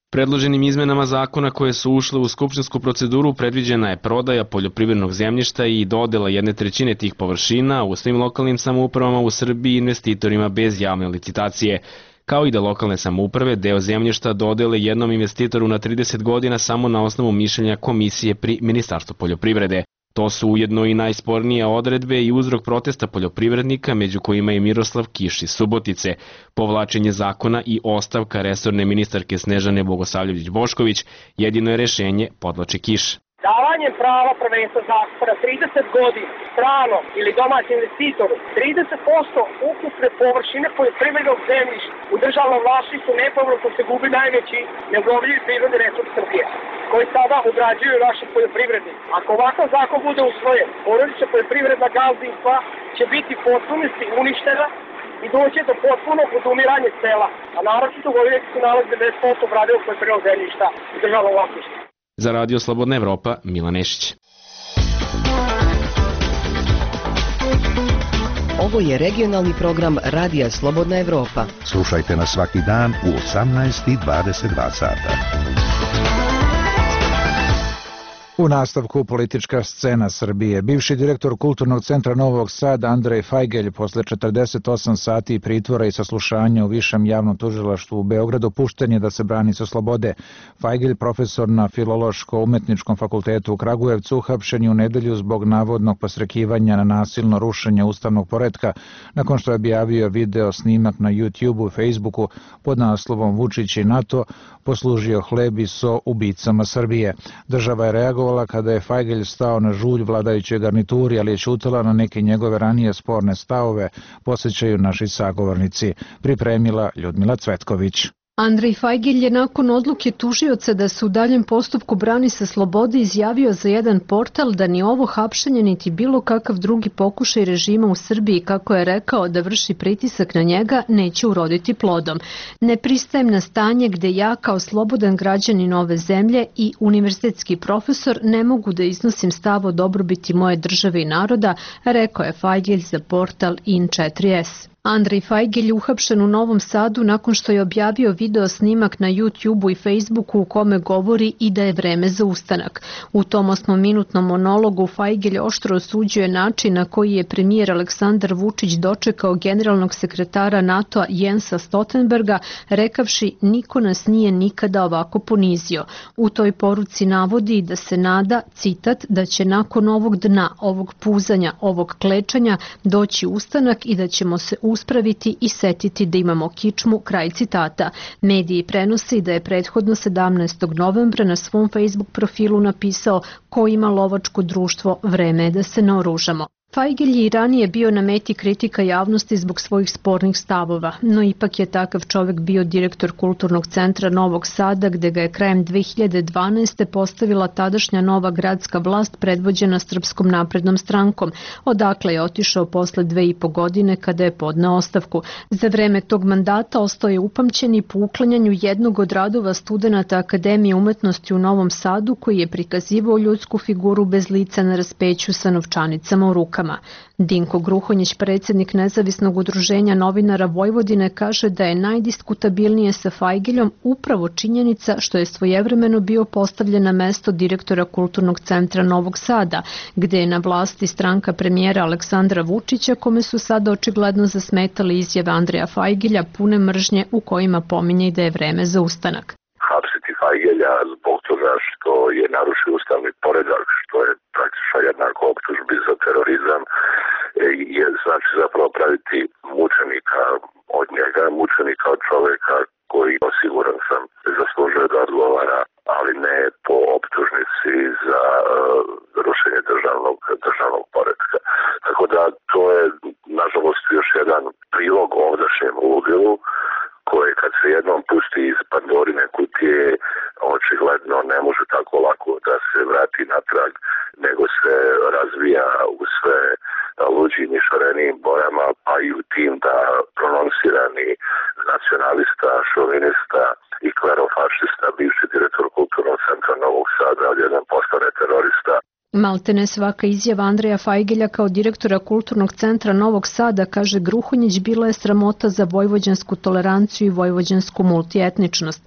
Predloženim izmenama zakona koje su ušle u skupštinsku proceduru predviđena je prodaja poljoprivrednog zemljišta i dodela jedne trećine tih površina u svim lokalnim samoupravama u Srbiji investitorima bez javne licitacije, kao i da lokalne samouprave deo zemljišta dodele jednom investitoru na trideset godina samo na osnovu mišljenja komisije pri Ministarstvu poljoprivrede. To su ujedno i najspornije odredbe i uzrok protesta poljoprivrednika, među kojima je Miroslav Kiš iz Subotice. Povlačenje zakona i ostavka resorne ministarke Snežane Bogosavljević-Bošković jedino je rešenje, podvlači Kiš. Davanjem prava prvenstva zakupa trideset godina stranom ili domaćem investitoru, trideset posto ukupne površine poljoprivrednog zemljišta u državnom vlasništvu nepovratno se gubi najveći neobnovljivi prirodni resurs Srbije, koji sada obrađuju naši poljoprivrednici. Ako ovakav zakon bude usvojen, porodična poljoprivredna gazdinstva će biti potpunosti uništena i doće do potpunog odumiranja sela, a naročito u Vojvodini se nalazi devedeset posto obradivog poljoprivrednog zemljišta u državnom vlasništvu. Za Radio Slobodna Evropa, Milan Nešić. Ovo je regionalni program Radija Slobodna Evropa. Slušajte nas svaki dan u osamnaest i dvadeset dva sata. U nastavku politička scena Srbije. Bivši direktor Kulturnog centra Novog Sada Andrej Fajgelj posle četrdeset osam sati pritvora i saslušanja u Višem javnom tužilaštvu u Beogradu pušten je da se brani sa slobode. Fajgelj, profesor na Filološko-umetničkom fakultetu u Kragujevcu, uhapšen je u nedelju zbog navodnog pasrekivanja na nasilno rušenje ustavnog poretka, nakon što je objavio video snimak na YouTubeu i Facebooku pod naslovom Vučić i NATO poslužio hleb i so ubicama Srbije. Država je reagovala kada je Fajgelj stao na žulj vladajućoj garnituri, ali je ćutala na neke njegove ranije sporne stavove, posjećaju naši sagovornici. Pripremila Ljudmila Cvetković. Andrej Fajgelj je nakon odluke tužioca da se u daljem postupku brani sa slobode izjavio za jedan portal da ni ovo hapšenje niti bilo kakav drugi pokušaj režima u Srbiji, kako je rekao, da vrši pritisak na njega, neće uroditi plodom. Ne pristajem na stanje gde ja kao slobodan građanin ove zemlje i univerzitetski profesor ne mogu da iznosim stav o dobrobiti moje države i naroda, rekao je Fajgelj za portal I N četiri S. Andrej Fajgelj je uhapšen u Novom Sadu nakon što je objavio video snimak na YouTubeu i Facebooku u kome govori i da je vreme za ustanak. U tom osmominutnom monologu Fajgelj oštro osuđuje način na koji je premijer Aleksandar Vučić dočekao generalnog sekretara NATO-a Jensa Stoltenberga, rekavši niko nas nije nikada ovako ponizio. U toj poruci navodi da se nada, citat, da će nakon ovog dna, ovog puzanja, ovog klečanja doći ustanak i da ćemo se uspraviti i setiti da imamo kičmu, kraj citata. Mediji prenose da je prethodno sedamnaestog novembra na svom Facebook profilu napisao ko ima lovačko društvo, vreme je da se naoružamo. Fajgelj je i ranije bio na meti kritika javnosti zbog svojih spornih stavova, no ipak je takav čovek bio direktor Kulturnog centra Novog Sada, gde ga je krajem dve hiljade dvanaeste. postavila tadašnja nova gradska vlast predvođena Srpskom naprednom strankom, odakle je otišao posle dve i po godine kada je podneo ostavku. Za vreme tog mandata ostao je upamćen i po uklanjanju jednog od radova studenata Akademije umetnosti u Novom Sadu, koji je prikazivao ljudsku figuru bez lica na raspeću sa novčanicama u rukama. Dinko Gruhonjić, predsjednik Nezavisnog udruženja novinara Vojvodine, kaže da je najdiskutabilnije sa Fajgeljom upravo činjenica što je svojevremeno bio postavljen na mesto direktora Kulturnog centra Novog Sada, gde je na vlasti stranka premijera Aleksandra Vučića, kome su sada očigledno zasmetali izjave Andreja Fajgelja pune mržnje u kojima pominje da je vreme za ustanak. Hapsiti Fajgelja zbog toga što je narušio ustavni poredak, što je praktično jednako optužbi za terorizam, je znači zapravo praviti mučenika od njega, mučenika od čoveka koji, siguran sam, zaslužuje da odgovara, ali ne po optužnici za uh, rušenje državnog, državnog poretka. Tako da to je, nažalost, još jedan prilog ovdašnjem ludilu, koje kad se jednom pusti iz Pandorine kutije, očigledno ne može tako lako da se vrati natrag, nego se razvija u sve luđim i šarenijim bojama, pa i u tim da prononsirani nacionalista, šovinista i klerofašista, bivši direktor Kulturnog centra Novog Sada, jedan postane terorista. Maltene svaka izjava Andreja Fajgelja kao direktora Kulturnog centra Novog Sada, kaže Gruhonjić, bila je sramota za vojvođansku toleranciju i vojvođansku multietničnost.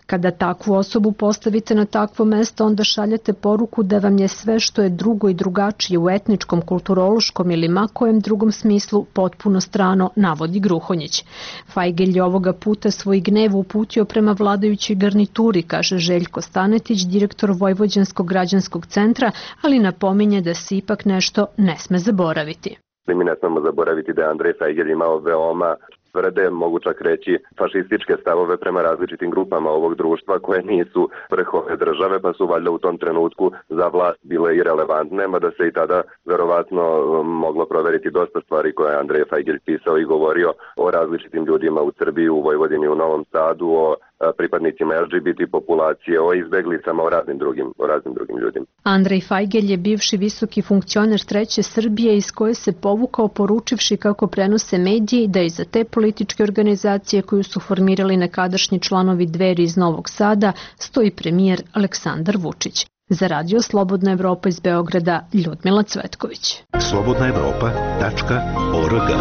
Kada takvu osobu postavite na takvo mesto, onda šaljete poruku da vam je sve što je drugo i drugačije u etničkom, kulturološkom ili ma kojem drugom smislu potpuno strano, navodi Gruhonjić. Fajgelj je ovoga puta svoj gnev uputio prema vladajućoj garnituri, kaže Željko Stanetić, direktor Vojvođanskog građanskog centra, ali napominje da se ipak nešto ne sme zaboraviti. Mi ne smemo zaboraviti da je Andrej Fajgelj imao veoma tvrde, mogu čak reći fašističke stavove prema različitim grupama ovog društva koje nisu vrh ove države, pa su valjda u tom trenutku za vlast bile irelevantne, mada se i tada verovatno moglo proveriti dosta stvari koje je Andrej Fajgelj pisao i govorio o različitim ljudima u Srbiji, u Vojvodini, u Novom Sadu, o pripadnicima L G B T populacije, o izbeglicama, o raznim drugim, o raznim drugim ljudima. Andrej Fajgelj je bivši visoki funkcioner Treće Srbije iz koje se povukao poručivši kako prenose mediji da iza te političke organizacije koju su formirali nekadašnji članovi Dveri iz Novog Sada stoji premijer Aleksandar Vučić. Za radio Slobodna Evropa iz Beograda, Ljudmila Cvetković. slobodna evropa tačka org.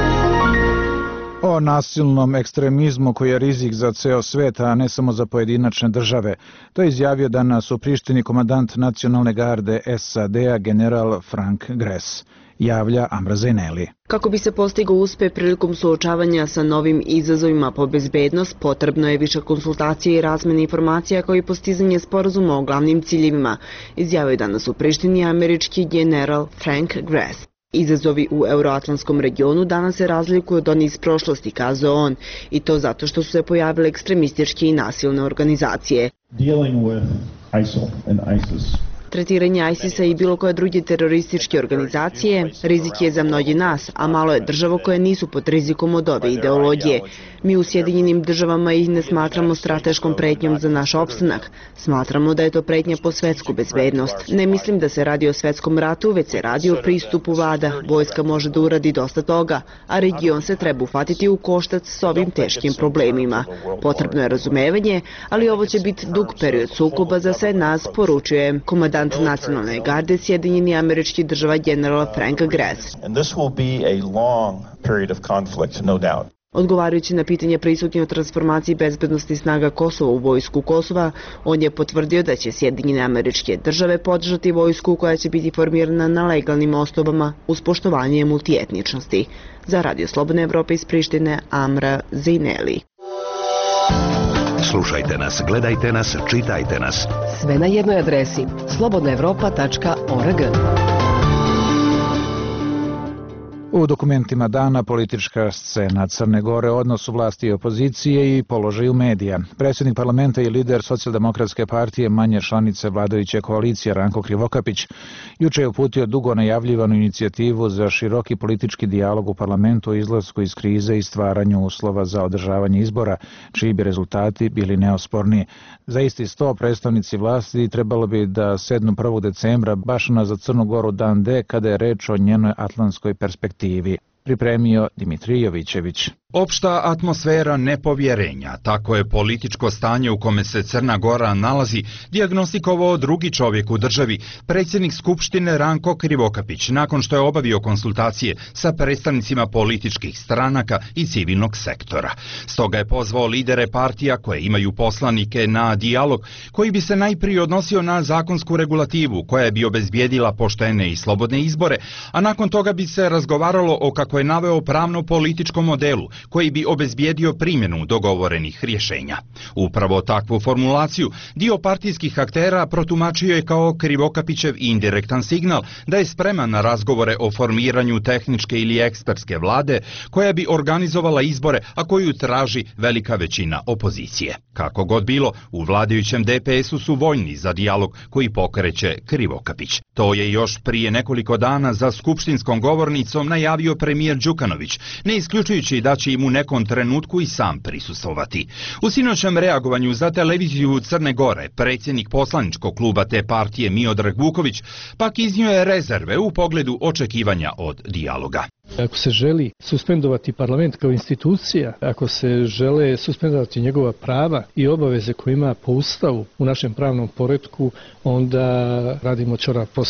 O nasilnom ekstremizmu koji je rizik za ceo svet, a ne samo za pojedinačne države. To je izjavio danas u Prištini komandant nacionalne garde S A D-a general Frank Gress. Javlja Amra Zajneli. Kako bi se postigao uspeh prilikom suočavanja sa novim izazovima po bezbednost, potrebno je više konsultacije i razmene informacija kao i postizanje sporazuma o glavnim ciljevima, izjavio danas u Prištini američki general Frank Gress. Izazovi u euroatlantskom regionu danas se razlikuju od onih iz prošlosti, kazao on, i to zato što su se pojavile ekstremističke i nasilne organizacije. Dealing with I S I L and ISIS. Tretiranje ISIS-a i bilo koje druge terorističke organizacije rizik je za mnogi nas, a malo je država koje nisu pod rizikom od ove ideologije. Mi u Sjedinjenim državama ih ne smatramo strateškom pretnjom za naš opstanak. Smatramo da je to pretnja po svetsku bezbednost. Ne mislim da se radi o svetskom ratu, već se radi o pristupu vlada. Vojska može da uradi dosta toga, a region se treba ufatiti u koštac s ovim teškim problemima. Potrebno je razumevanje, ali ovo će biti dug period sukoba za sve nas, poručuje komandant nacionalne garde Sjedinjenih američkih država general Frank Gress. Odgovarajući na pitanje prisutnje o transformaciji bezbednosti snaga Kosova u vojsku Kosova, on je potvrdio da će Sjedinjene američke države podržati vojsku koja će biti formirana na legalnim osnovama uz poštovanje multietničnosti. Za radio Slobodne Evrope iz Prištine, Amra Zajneli. Slušajte nas, gledajte nas, čitajte nas. Sve na jednoj adresi slobodna evropa tačka org. U dokumentima dana politička scena Crne Gore, odnosu vlasti i opozicije i položaju medija. Predsjednik parlamenta i lider Socijaldemokratske partije manje članice vladajuće koalicije Ranko Krivokapić juče je uputio dugo najavljivanu inicijativu za široki politički dijalog u parlamentu o izlasku iz krize i stvaranju uslova za održavanje izbora, čiji bi rezultati bili neosporni. Za isti sto predstavnici vlasti trebalo bi da sednu prvog decembra baš na za Crnu Goru dan D kada je reč o njenoj atlantskoj perspektivi. Pripremio Dimitrijovićević. Opšta atmosfera nepovjerenja, tako je političko stanje u kome se Crna Gora nalazi, dijagnostikovao drugi čovjek u državi, predsjednik Skupštine Ranko Krivokapić, nakon što je obavio konsultacije sa predstavnicima političkih stranaka i civilnog sektora. Stoga je pozvao lidere partija koje imaju poslanike na dijalog koji bi se najprije odnosio na zakonsku regulativu koja bi obezbijedila poštene i slobodne izbore, a nakon toga bi se razgovaralo o, kako je naveo, pravno-političkom modelu koji bi obezbijedio primjenu dogovorenih rješenja. Upravo takvu formulaciju dio partijskih aktera protumačio je kao Krivokapićev indirektan signal da je spreman na razgovore o formiranju tehničke ili ekspertske vlade koja bi organizovala izbore, a koju traži velika većina opozicije. Kako god bilo, u vladajućem D P S-u su voljni za dijalog koji pokreće Krivokapić. To je još prije nekoliko dana za skupštinskom govornicom najavio premijer Đukanović, ne isključujući da će im u nekom trenutku i sam prisustvovati. U sinoćem reagovanju za televiziju Crne Gore, predsjednik poslaničkog kluba te partije Miodrag Vuković pak iznio je rezerve u pogledu očekivanja od dijaloga. Ako se želi suspendovati parlament kao institucija, ako se žele suspendovati njegova prava i obaveze koje ima po Ustavu u našem pravnom poretku, onda radimo ćorav posao.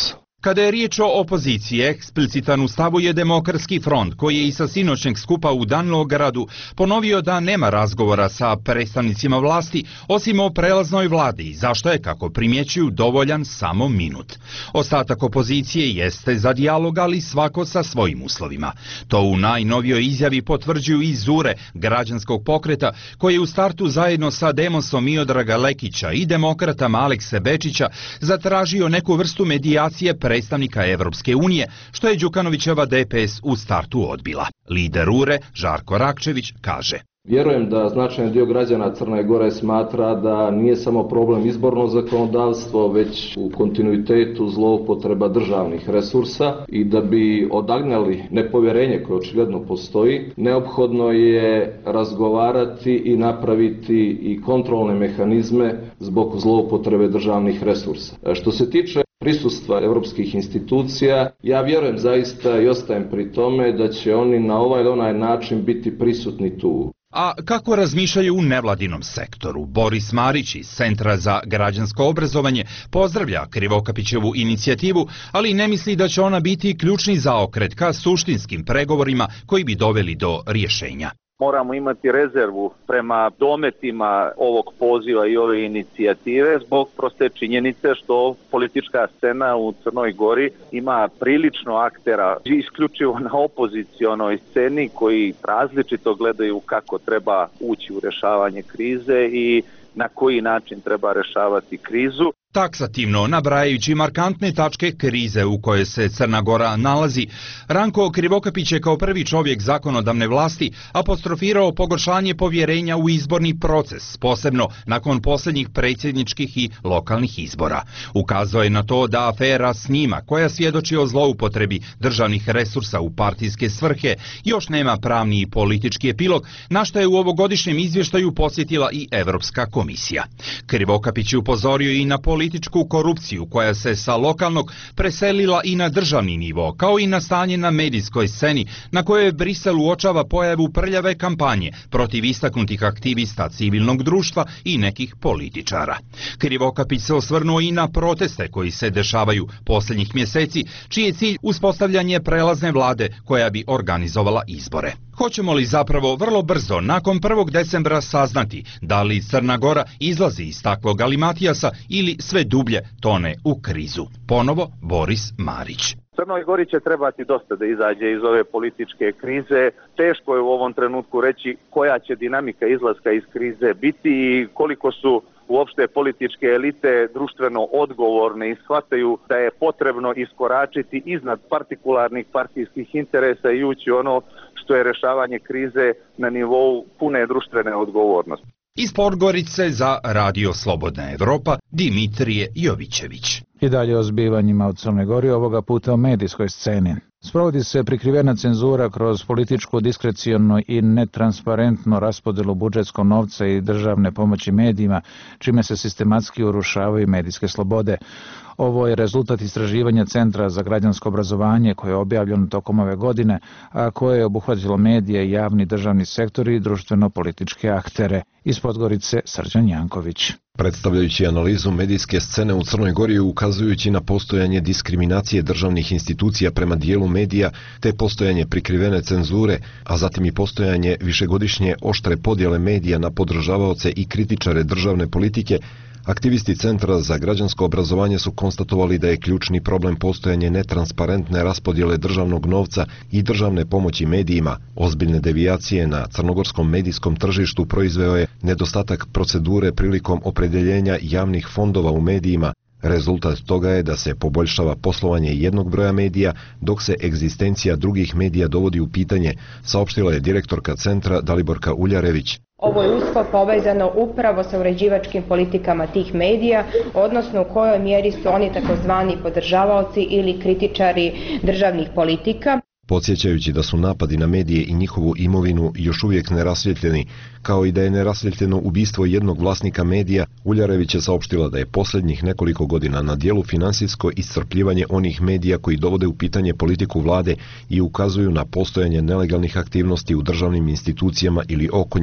Kada je riječ o opoziciji, eksplicitan u stavu je Demokratski front, koji je i sa sinoćnjeg skupa u Danilogradu ponovio da nema razgovora sa predstavnicima vlasti, osim o prelaznoj vladi, zašto je, kako primjećuju, dovoljan samo minut. Ostatak opozicije jeste za dijalog, ali svako sa svojim uslovima. To u najnovijoj izjavi potvrđuju i Zure, građanskog pokreta, koji je u startu zajedno sa Demosom Miodraga Lekića i demokratama Alekse Bečića zatražio neku vrstu medijacije predstavnika Evropske unije, što je Đukanovićeva D P S u startu odbila. Lider Ure, Žarko Rakčević, kaže: Vjerujem da značajan dio građana Crne Gore smatra da nije samo problem izborno zakonodavstvo, već u kontinuitetu zloupotreba državnih resursa i da bi odagnali nepovjerenje koje očigledno postoji, neophodno je razgovarati i napraviti i kontrolne mehanizme zbog zloupotrebe državnih resursa. Što se tiče prisustva europskih institucija, ja vjerujem zaista i ostajem pri tome da će oni na ovaj ili onaj način biti prisutni tu. A kako razmišljaju u nevladinom sektoru? Boris Marić iz Centra za građansko obrazovanje pozdravlja Krivokapićevu inicijativu, ali ne misli da će ona biti ključni zaokret ka suštinskim pregovorima koji bi doveli do rješenja. Moramo imati rezervu prema dometima ovog poziva i ove inicijative zbog proste činjenice što politička scena u Crnoj Gori ima prilično aktera isključivo na opozicionoj sceni koji različito gledaju kako treba ući u rješavanje krize i na koji način treba rješavati krizu. Taksativno nabrajajući markantne tačke krize u kojoj se Crna Gora nalazi, Ranko Krivokapić je kao prvi čovjek zakonodavne vlasti apostrofirao pogoršanje povjerenja u izborni proces, posebno nakon posljednjih predsjedničkih i lokalnih izbora. Ukazao je na to da afera s njima, koja svjedoči o zloupotrebi državnih resursa u partijske svrhe, još nema pravni i politički epilog, na što je u ovogodišnjem izvještaju posjetila i Evropska komisija. Krivokapić je upozorio i na političku korupciju koja se sa lokalnog preselila i na državni nivo, kao i na stanje na medijskoj sceni, na kojoj Brisel uočava pojavu prljave kampanje protiv istaknutih aktivista civilnog društva i nekih političara. Krivokapić se osvrnuo i na proteste koji se dešavaju posljednjih mjeseci, čiji je cilj uspostavljanje prelazne vlade koja bi organizovala izbore. Hoćemo li zapravo vrlo brzo, nakon prvog decembra, saznati da li Crna Gora izlazi iz takvog galimatijasa ili sve dublje tone u krizu? Ponovo Boris Marić. Crnoj Gori će trebati dosta da izađe iz ove političke krize. Teško je u ovom trenutku reći koja će dinamika izlaska iz krize biti i koliko su uopšte političke elite društveno odgovorne i shvataju da je potrebno iskoračiti iznad partikularnih partijskih interesa i ući ono što je rješavanje krize na nivou pune društvene odgovornosti. Iz Podgorice za Radio Slobodna Evropa, Dimitrije Jovićević. I dalje o zbivanjima u Crnoj Gori, ovoga puta o medijskoj sceni. Sprovodi se prikrivena cenzura kroz političku, diskreciono i netransparentno raspodjelu budžetskog novca i državne pomoći medijima, čime se sistematski urušavaju medijske slobode. Ovo je rezultat istraživanja Centra za građansko obrazovanje koje je objavljeno tokom ove godine, a koje je obuhvatilo medije, javni državni sektor i društveno-političke aktere. Iz Podgorice Srđan Janković. Predstavljajući analizu medijske scene u Crnoj Gori, ukazujući na postojanje diskriminacije državnih institucija prema dijelu medija, te postojanje prikrivene cenzure, a zatim i postojanje višegodišnje oštre podjele medija na podržavaoce i kritičare državne politike, aktivisti Centra za građansko obrazovanje su konstatovali da je ključni problem postojanje netransparentne raspodjele državnog novca i državne pomoći medijima. Ozbiljne devijacije na crnogorskom medijskom tržištu proizveo je nedostatak procedure prilikom opredeljenja javnih fondova u medijima. Rezultat toga je da se poboljšava poslovanje jednog broja medija, dok se egzistencija drugih medija dovodi u pitanje, saopštila je direktorka Centra Daliborka Uljarević. Ovo je usko povezano upravo sa uređivačkim politikama tih medija, odnosno u kojoj mjeri su oni takozvani podržavaoci ili kritičari državnih politika. Podsjećajući da su napadi na medije i njihovu imovinu još uvijek nerasvjetljeni, kao i da je nerasvjetljeno ubistvo jednog vlasnika medija, Uljarević je saopštila da je posljednjih nekoliko godina na dijelu finansijsko iscrpljivanje onih medija koji dovode u pitanje politiku vlade i ukazuju na postojanje nelegalnih aktivnosti u državnim institucijama ili oko njih.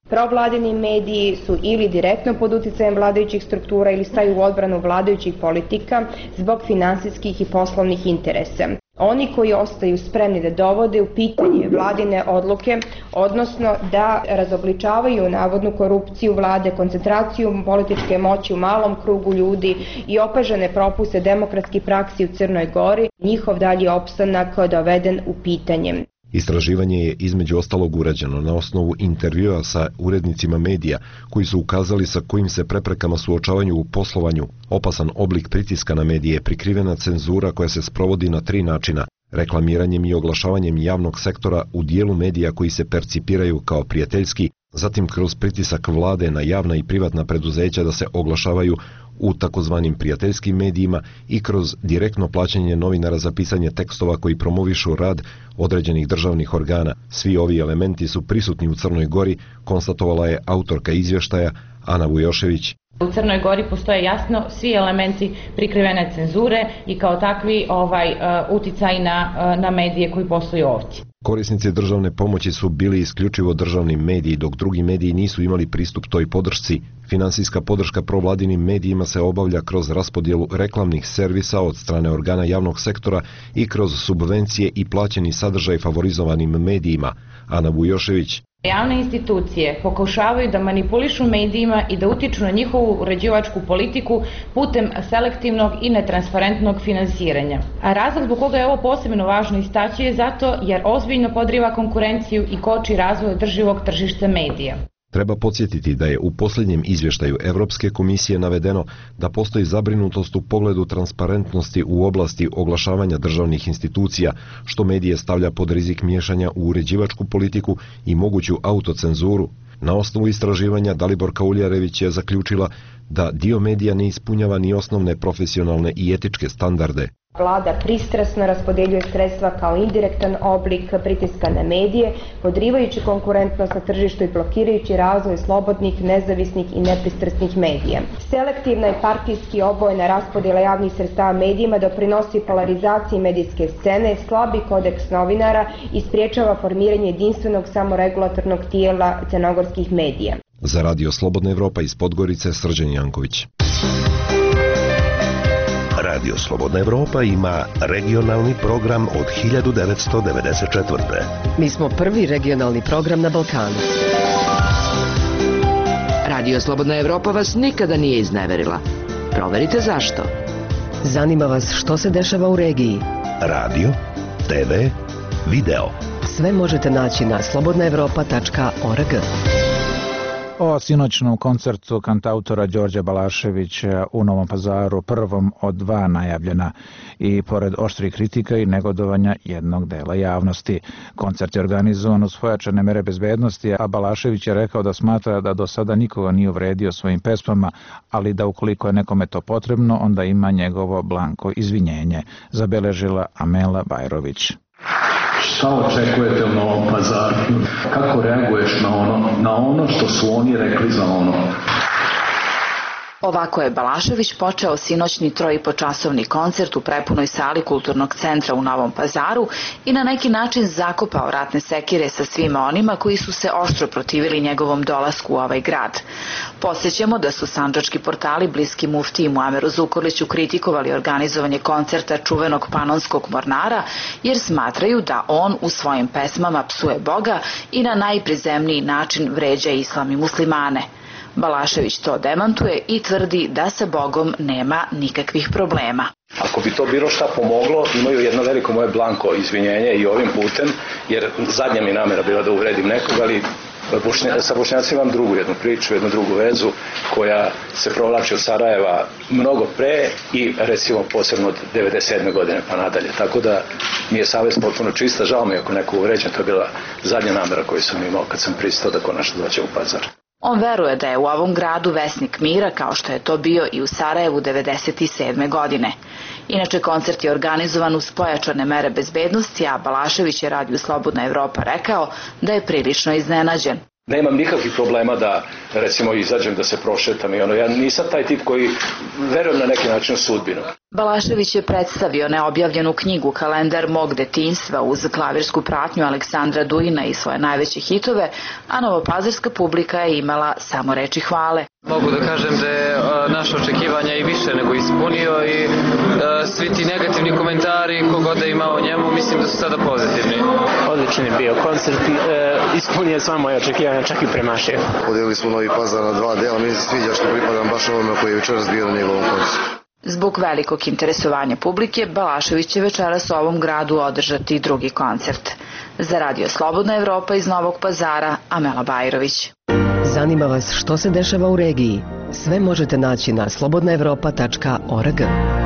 Provladini mediji su ili direktno pod uticajem vladajućih struktura ili staju u odbranu vladajućih politika zbog finansijskih i poslovnih interesa. Oni koji ostaju spremni da dovode u pitanje vladine odluke, odnosno da razobličavaju navodnu korupciju vlade, koncentraciju političke moći u malom krugu ljudi i opažene propuste demokratskih praksi u Crnoj Gori, njihov dalji opstanak doveden u pitanje. Istraživanje je između ostalog urađeno na osnovu intervjua sa urednicima medija koji su ukazali sa kojim se preprekama suočavanju u poslovanju. Opasan oblik pritiska na medije, prikrivena cenzura koja se sprovodi na tri načina: reklamiranjem i oglašavanjem javnog sektora u dijelu medija koji se percipiraju kao prijateljski, zatim kroz pritisak vlade na javna i privatna preduzeća da se oglašavaju u takozvanim prijateljskim medijima i kroz direktno plaćanje novinara za pisanje tekstova koji promovišu rad određenih državnih organa. Svi ovi elementi su prisutni u Crnoj Gori, konstatovala je autorka izvještaja Ana Vujošević. U Crnoj Gori postoje jasno svi elementi prikrivene cenzure i kao takvi ovaj uh, uticaj na, uh, na medije koji postoje ovdje. Korisnici državne pomoći su bili isključivo državni mediji, dok drugi mediji nisu imali pristup toj podršci. Finansijska podrška provladinim medijima se obavlja kroz raspodjelu reklamnih servisa od strane organa javnog sektora i kroz subvencije i plaćeni sadržaj favorizovanim medijima. Ana Vujošević. Javne institucije pokušavaju da manipulišu medijima i da utiču na njihovu uređivačku politiku putem selektivnog i netransparentnog finansiranja. A razlog zbog koga je ovo posebno važno istaći je zato jer ozbiljno podriva konkurenciju i koči razvoj održivog tržišta medija. Treba podsjetiti da je u posljednjem izvještaju Evropske komisije navedeno da postoji zabrinutost u pogledu transparentnosti u oblasti oglašavanja državnih institucija, što medije stavlja pod rizik miješanja u uređivačku politiku i moguću autocenzuru. Na osnovu istraživanja Daliborka Uljarević je zaključila da dio medija ne ispunjava ni osnovne profesionalne i etičke standarde. Vlada pristrasno raspodeljuje sredstva kao indirektan oblik pritiska na medije, podrivajući konkurentnost na tržištu i blokirajući razvoj slobodnih, nezavisnih i nepristrasnih medija. Selektivna i partijski obojena raspodjela javnih sredstava medijima doprinosi polarizaciji medijske scene, slabi kodeks novinara i spriječava formiranje jedinstvenog samoregulatornog tijela crnogorskih medija. Za Radio Slobodna Evropa iz Podgorice, Srđan Janković. Radio Slobodna Evropa ima regionalni program od hiljadu devetsto devedeset četvrte. Mi smo prvi regionalni program na Balkanu. Radio Slobodna Evropa vas nikada nije izneverila. Proverite zašto. Zanima vas što se dešava u regiji. Radio, te ve, video. Sve možete naći na slobodna evropa tačka org. O sinoćnom koncertu kantautora Đorđa Balaševića u Novom Pazaru, prvom od dva najavljena, i pored oštrih kritika i negodovanja jednog dela javnosti. Koncert je organizovan uz pojačane mere bezbednosti, a Balašević je rekao da smatra da do sada nikoga nije uvredio svojim pesmama, ali da ukoliko je nekome to potrebno, onda ima njegovo blanko izvinjenje, zabeležila Amela Bajrović. Šta očekujete u Novom Pazaru? Kako reaguješ na ono, na ono što su oni rekli za ono? Ovako je Balašević počeo sinoćni trojipočasovni koncert u prepunoj sali Kulturnog centra u Novom Pazaru i na neki način zakopao ratne sekire sa svima onima koji su se oštro protivili njegovom dolasku u ovaj grad. Podsjećamo da su sandžački portali bliski muftiji Muameru Zukorliću kritikovali organizovanje koncerta čuvenog panonskog mornara jer smatraju da on u svojim pesmama psuje Boga i na najprizemniji način vređa islam i muslimane. Balašević to demantuje i tvrdi da sa Bogom nema nikakvih problema. Ako bi to bilo šta pomoglo, imaju jedno veliko moje blanko izvinjenje i ovim putem, jer zadnja mi namera bila da uvredim nekog, ali Bušnja, sa Bošnjacima imam drugu jednu priču, jednu drugu vezu koja se provlači od Sarajeva mnogo pre i recimo posebno od devedeset sedme godine pa nadalje. Tako da mi je savest potpuno čista, žao mi ako neko uvređen, to je bila zadnja namera koju sam imao kad sam pristao da konačno dođe u Pazar. On veruje da je u ovom gradu vesnik mira kao što je to bio i u Sarajevu devedeset sedme godine. Inače, koncert je organizovan uz pojačane mere bezbednosti, a Balašević je Radio Slobodna Evropa rekao da je prilično iznenađen. Nemam nikakvih problema da, recimo, izađem da se prošetam i ono, ja nisam taj tip koji verujem na neki način u sudbinu. Balašević je predstavio neobjavljenu knjigu Kalendar mog detinjstva uz klavirsku pratnju Aleksandra Dujina i svoje najveće hitove, a novopazarska publika je imala samo reči hvale. Mogu da kažem da je naše očekivanja i više nego ispunio i svi ti negativni komentari kogod da ima o njemu, mislim da su sada pozitivni. Odličan je bio koncert, ispunio sva moje očekivanja, čak i premašio. Podelili smo Novi Pazar na dva dela, mi se sviđa što pripadam baš ovome koji je večeras bio na njegovom koncertu. Zbog velikog interesovanja publike, Balašević će večeras u ovom gradu održati drugi koncert. Za Radio Slobodna Evropa iz Novog Pazara, Amela Bajrović. Zanima vas što se dešava u regiji? Sve možete naći na slobodna evropa tačka org.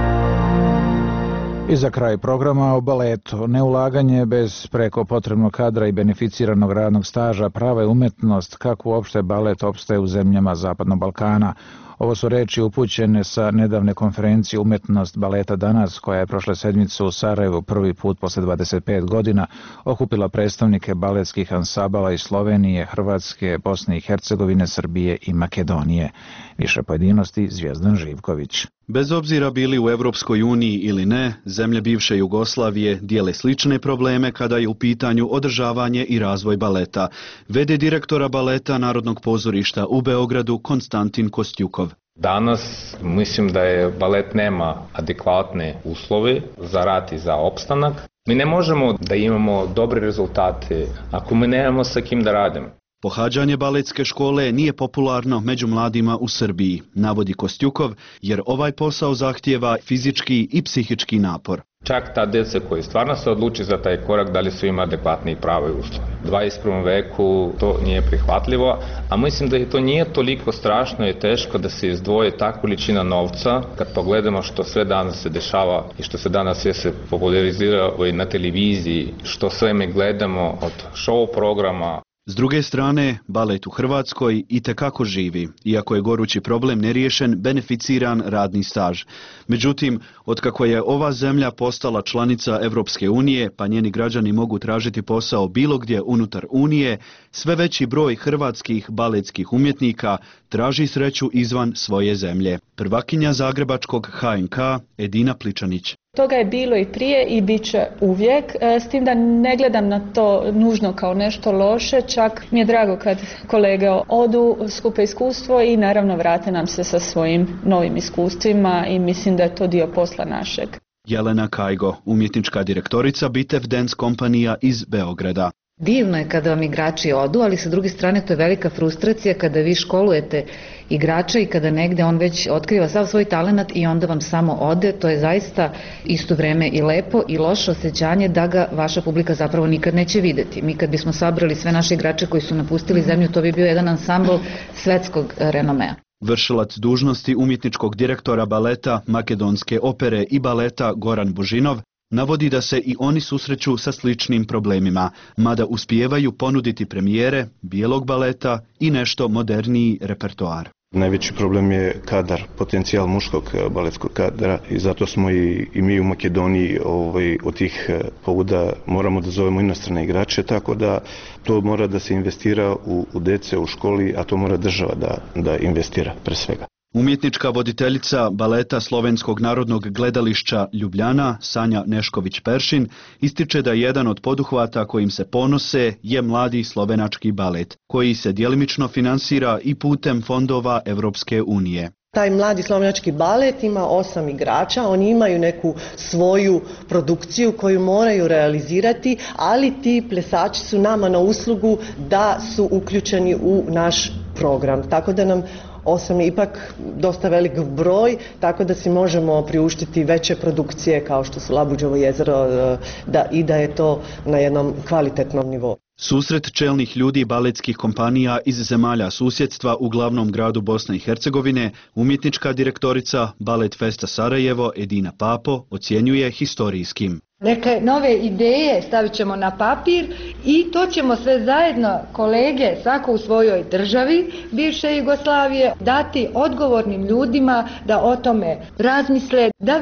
I za kraj programa o baletu. Neulaganje bez preko potrebnog kadra i beneficiranog radnog staža prava je umetnost kako uopšte balet opstaje u zemljama Zapadnog Balkana. Ovo su reči upućene sa nedavne konferencije Umetnost baleta danas, koja je prošle sedmice u Sarajevu prvi put posle dvadeset pet godina okupila predstavnike baletskih ansambala iz Slovenije, Hrvatske, Bosne i Hercegovine, Srbije i Makedonije. Više pojedinosti Zvjezdan Živković. Bez obzira bili u Evropskoj uniji ili ne, zemlje bivše Jugoslavije dijele slične probleme kada je u pitanju održavanje i razvoj baleta. Vede direktora baleta Narodnog pozorišta u Beogradu Konstantin Kostjukov. Danas mislim da je balet nema adekvatne uslove za rad i za opstanak. Mi ne možemo da imamo dobre rezultate ako mi nemamo sa kim da radimo. Pohađanje baletske škole nije popularno među mladima u Srbiji, navodi Kostjukov, jer ovaj posao zahtijeva fizički i psihički napor. Čak ta djeca koji stvarno se odluči za taj korak, da li su ima adekvatni i prave uslove. U dvadeset prvom veku to nije prihvatljivo, a mislim da je to nije toliko strašno i teško da se izdvoje ta količina novca. Kad pogledamo što sve danas se dešava i što se danas sve se popularizira na televiziji, što sve mi gledamo od show programa. S druge strane, balet u Hrvatskoj itekako živi, iako je gorući problem neriješen beneficiran radni staž. Međutim, otkako je ova zemlja postala članica Evropske unije, pa njeni građani mogu tražiti posao bilo gdje unutar Unije, sve veći broj hrvatskih baletskih umjetnika traži sreću izvan svoje zemlje. Prvakinja zagrebačkog H N K Edina Pličanić. Toga je bilo i prije i bit će uvijek, s tim da ne gledam na to nužno kao nešto loše, čak mi je drago kad kolege odu, skupe iskustvo i naravno vrate nam se sa svojim novim iskustvima i mislim da je to dio posla našeg. Jelena Kajgo, umjetnička direktorica Bitev Dance kompanija iz Beograda. Divno je kada vam igrači odu, ali sa druge strane to je velika frustracija kada vi školujete igrača i kada negde on već otkriva sav svoj talenat i onda vam samo ode. To je zaista isto vreme i lepo i loše osjećanje da ga vaša publika zapravo nikad neće videti. Mi kad bismo sabrali sve naše igrače koji su napustili zemlju, to bi bio jedan ansambl svetskog renomea. Vršilac dužnosti umjetničkog direktora baleta, makedonske opere i baleta Goran Božinov navodi da se i oni susreću sa sličnim problemima, mada uspijevaju ponuditi premijere bijelog baleta i nešto moderniji repertoar. Najveći problem je kadar, potencijal muškog baletskog kadra i zato smo i, i mi u Makedoniji ovaj, od tih povuda moramo da zovemo inostrane igrače, tako da to mora da se investira u, u dece, u školi, a to mora država da, da investira pre svega. Umjetnička voditeljica baleta Slovenskog narodnog gledališća Ljubljana, Sanja Nešković-Peršin, ističe da jedan od poduhvata kojim se ponose je mladi slovenački balet, koji se djelimično finansira i putem fondova Evropske unije. Taj mladi slovenački balet ima osam igrača, oni imaju neku svoju produkciju koju moraju realizirati, ali ti plesači su nama na uslugu da su uključeni u naš program, tako da nam osam je ipak dosta velik broj, tako da si možemo priuštiti veće produkcije kao što su Labuđevo jezero da, i da je to na jednom kvalitetnom nivou. Susret čelnih ljudi baletskih kompanija iz zemalja susjedstva u glavnom gradu Bosne i Hercegovine, umjetnička direktorica Balet Festa Sarajevo Edina Papo ocjenjuje historijskim. Neke nove ideje stavit ćemo na papir i to ćemo sve zajedno, kolege, svako u svojoj državi bivše Jugoslavije, dati odgovornim ljudima da o tome razmisle, da vide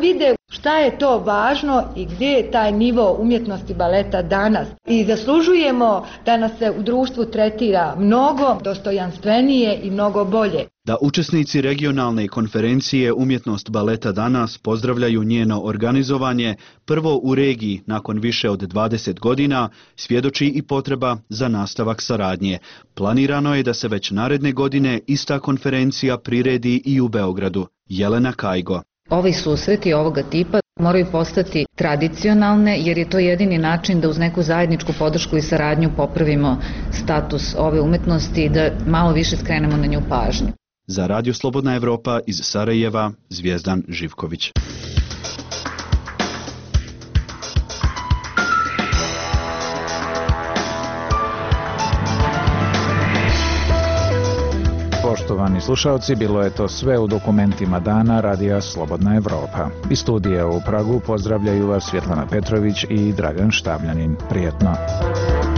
Šta je to važno i gdje je taj nivo umjetnosti baleta danas? I zaslužujemo da nas se u društvu tretira mnogo dostojanstvenije i mnogo bolje. Da učesnici regionalne konferencije Umjetnost baleta danas pozdravljaju njeno organizovanje prvo u regiji nakon više od dvadeset godina, svjedoči i potreba za nastavak saradnje. Planirano je da se već naredne godine ista konferencija priredi i u Beogradu. Jelena Kajgo. Ovi susreti ovoga tipa moraju postati tradicionalne jer je to jedini način da uz neku zajedničku podršku i saradnju popravimo status ove umetnosti i da malo više skrenemo na nju pažnju. Za Radio Slobodna Evropa iz Sarajeva, Zvijezdan Živković. Poštovani slušalci, bilo je to sve u dokumentima dana Radija Slobodna Evropa. Iz studija u Pragu pozdravljaju vas Svjetlana Petrović i Dragan Štavljanin. Prijetno.